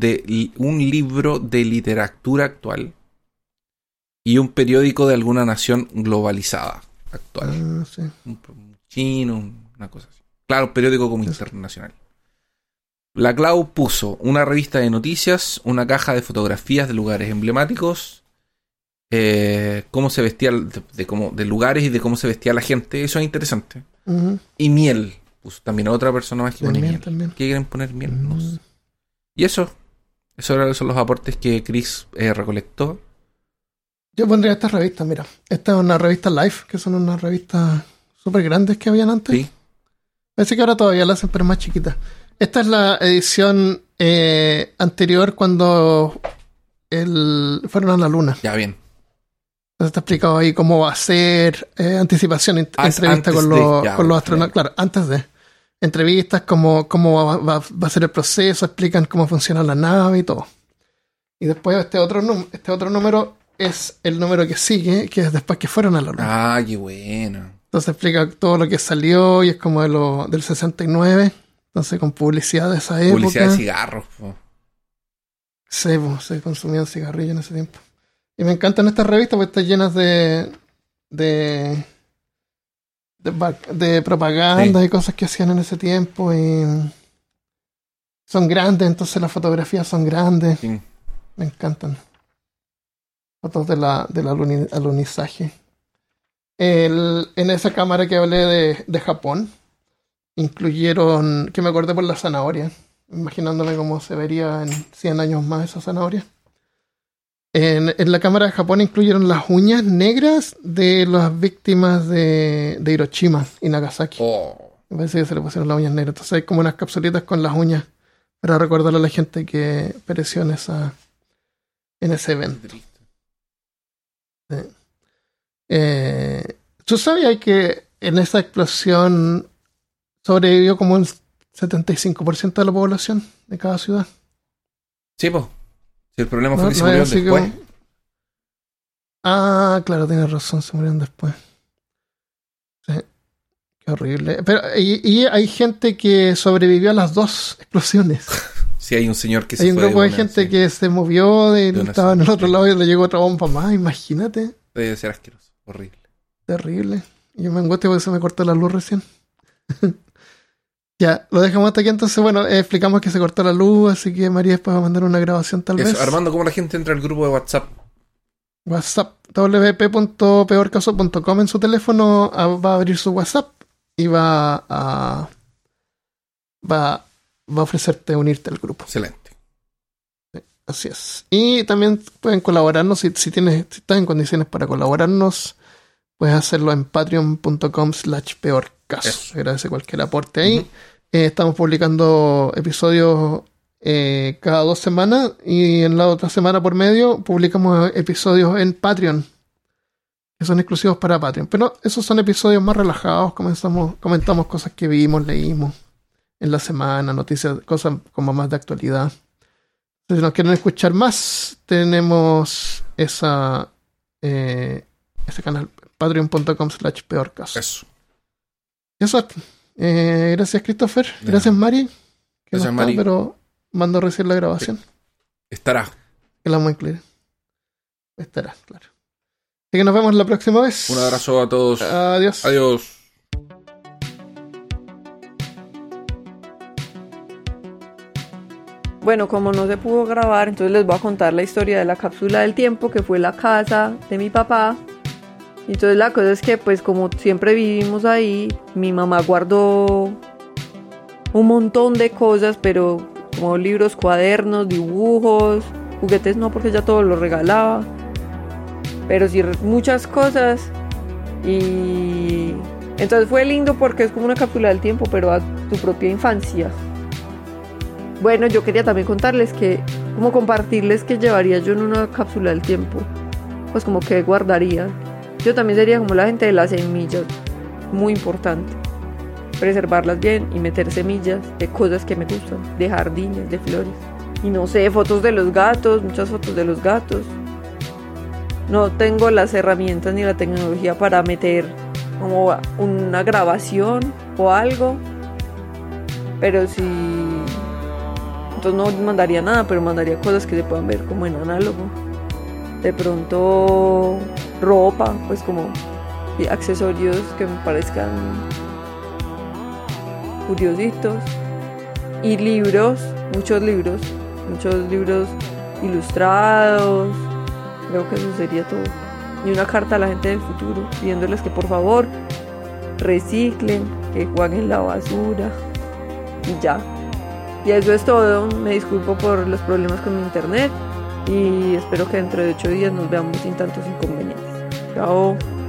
[SPEAKER 2] de literatura actual. Y un periódico de alguna nación globalizada actual.
[SPEAKER 1] Sí.
[SPEAKER 2] Un chino, una cosa así. Claro, un periódico como internacional. La Clau puso una revista de noticias, una caja de fotografías de lugares emblemáticos, cómo se vestía, de lugares y de cómo se vestía la gente. Eso es interesante. Y miel. Puso también otra persona más que pone miel. También. ¿Qué quieren poner miel? No sé. Y eso son los aportes que Chris recolectó.
[SPEAKER 1] Yo pondría esta revista, mira. Esta es una revista Life, que son unas revistas súper grandes que habían antes.
[SPEAKER 2] Sí.
[SPEAKER 1] Parece que ahora todavía la hacen, pero más chiquita. Esta es la edición anterior cuando fueron a la luna.
[SPEAKER 2] Ya, bien.
[SPEAKER 1] Entonces está explicado ahí cómo va a ser, anticipación, entrevista con los astronautas. Claro, antes de. Entrevistas, cómo va a ser el proceso, explican cómo funciona la nave y todo. Y después este otro número es el número que sigue, que es después que fueron a la luna.
[SPEAKER 2] Qué bueno.
[SPEAKER 1] Entonces explica todo lo que salió y es como del 69. Entonces con publicidad de esa época.
[SPEAKER 2] Publicidad de cigarros. Po.
[SPEAKER 1] Sí, pues, se consumían cigarrillos en ese tiempo. Y me encantan estas revistas porque están llenas de propaganda
[SPEAKER 2] Sí.
[SPEAKER 1] y cosas que hacían en ese tiempo. Y son grandes, entonces las fotografías son grandes.
[SPEAKER 2] Sí.
[SPEAKER 1] Me encantan. Fotos del alunizaje. En esa cámara que hablé de Japón, incluyeron, que me acordé por la zanahoria, imaginándome cómo se vería en 100 años más esa zanahoria. En la cámara de Japón incluyeron las uñas negras de las víctimas de Hiroshima y Nagasaki.
[SPEAKER 2] Oh.
[SPEAKER 1] Me parece que se le pusieron las uñas negras. Entonces hay como unas capsulitas con las uñas para recordarle a la gente que pereció en ese evento. ¿Tú sabías que en esa explosión sobrevivió como el 75% de la población de cada ciudad?
[SPEAKER 2] Sí, pues. Si el problema fue
[SPEAKER 1] No,
[SPEAKER 2] que se
[SPEAKER 1] no es
[SPEAKER 2] murieron
[SPEAKER 1] así
[SPEAKER 2] después.
[SPEAKER 1] como- Ah, claro, tienes razón, se murieron después. Sí, qué horrible. Pero, y hay gente que sobrevivió a las dos explosiones.
[SPEAKER 2] Sí, hay un señor que se
[SPEAKER 1] Hay un
[SPEAKER 2] fue
[SPEAKER 1] grupo de
[SPEAKER 2] una,
[SPEAKER 1] gente
[SPEAKER 2] sí.
[SPEAKER 1] que se movió,
[SPEAKER 2] De una
[SPEAKER 1] estaba en el
[SPEAKER 2] zona.
[SPEAKER 1] otro lado y le llegó otra bomba más, imagínate.
[SPEAKER 2] Debe ser asqueroso. Horrible.
[SPEAKER 1] Terrible. Y yo me angustio porque se me cortó la luz recién. Ya, lo dejamos hasta aquí entonces. Bueno, explicamos que se cortó la luz, así que María después va a mandar una grabación tal
[SPEAKER 2] Eso,
[SPEAKER 1] vez.
[SPEAKER 2] Armando, ¿cómo la gente entra al grupo de WhatsApp?
[SPEAKER 1] WhatsApp, wp.peorcaso.com en su teléfono va a abrir su WhatsApp y va a ofrecerte unirte al grupo.
[SPEAKER 2] Excelente.
[SPEAKER 1] Así es. Y también pueden colaborarnos si estás en condiciones para colaborarnos, puedes hacerlo en patreon.com/peorcaso.
[SPEAKER 2] Eso.
[SPEAKER 1] Agradece cualquier aporte ahí.
[SPEAKER 2] Ujú.
[SPEAKER 1] Estamos publicando episodios cada 2 semanas y en la otra semana por medio publicamos episodios en Patreon que son exclusivos para Patreon. Pero esos son episodios más relajados, comentamos cosas que vimos, leímos en la semana, noticias, cosas como más de actualidad. Si nos quieren escuchar más, tenemos ese canal, patreon.com/peorcaso.
[SPEAKER 2] Eso.
[SPEAKER 1] Eso es. Gracias, Christopher.
[SPEAKER 2] De
[SPEAKER 1] Gracias,
[SPEAKER 2] nada.
[SPEAKER 1] Mari. Que
[SPEAKER 2] Gracias,
[SPEAKER 1] no está,
[SPEAKER 2] Mari.
[SPEAKER 1] pero mando recién la grabación.
[SPEAKER 2] Estará.
[SPEAKER 1] Que la vamos a incluir. Estará, claro. Así que nos vemos la próxima vez.
[SPEAKER 2] Un abrazo a todos.
[SPEAKER 1] Adiós.
[SPEAKER 2] Adiós.
[SPEAKER 3] Bueno, como no se pudo grabar, entonces les voy a contar la historia de la cápsula del tiempo, que fue la casa de mi papá. Y entonces la cosa es que, pues como siempre vivimos ahí, mi mamá guardó un montón de cosas, pero como libros, cuadernos, dibujos, juguetes no, porque ya todo lo regalaba, pero sí muchas cosas. Y entonces fue lindo porque es como una cápsula del tiempo, pero a tu propia infancia. Bueno, yo quería también contarles como compartirles qué llevaría yo en una cápsula del tiempo. Pues como que guardaría. Yo también sería como la gente de las semillas. Muy importante. Preservarlas bien y meter semillas de cosas que me gustan. De jardines, de flores. Y no sé, fotos de los gatos, muchas fotos de los gatos. No tengo las herramientas ni la tecnología para meter como una grabación o algo. Pero sí... Entonces no mandaría nada, pero mandaría cosas que se puedan ver como en análogo. De pronto ropa, pues como accesorios que me parezcan curiositos. Y libros, muchos libros ilustrados. Creo que eso sería todo. Y una carta a la gente del futuro, pidiéndoles que por favor reciclen, que jueguen la basura. Y ya. Y eso es todo. Me disculpo por los problemas con mi internet y espero que dentro de 8 días nos veamos sin tantos inconvenientes. Chao.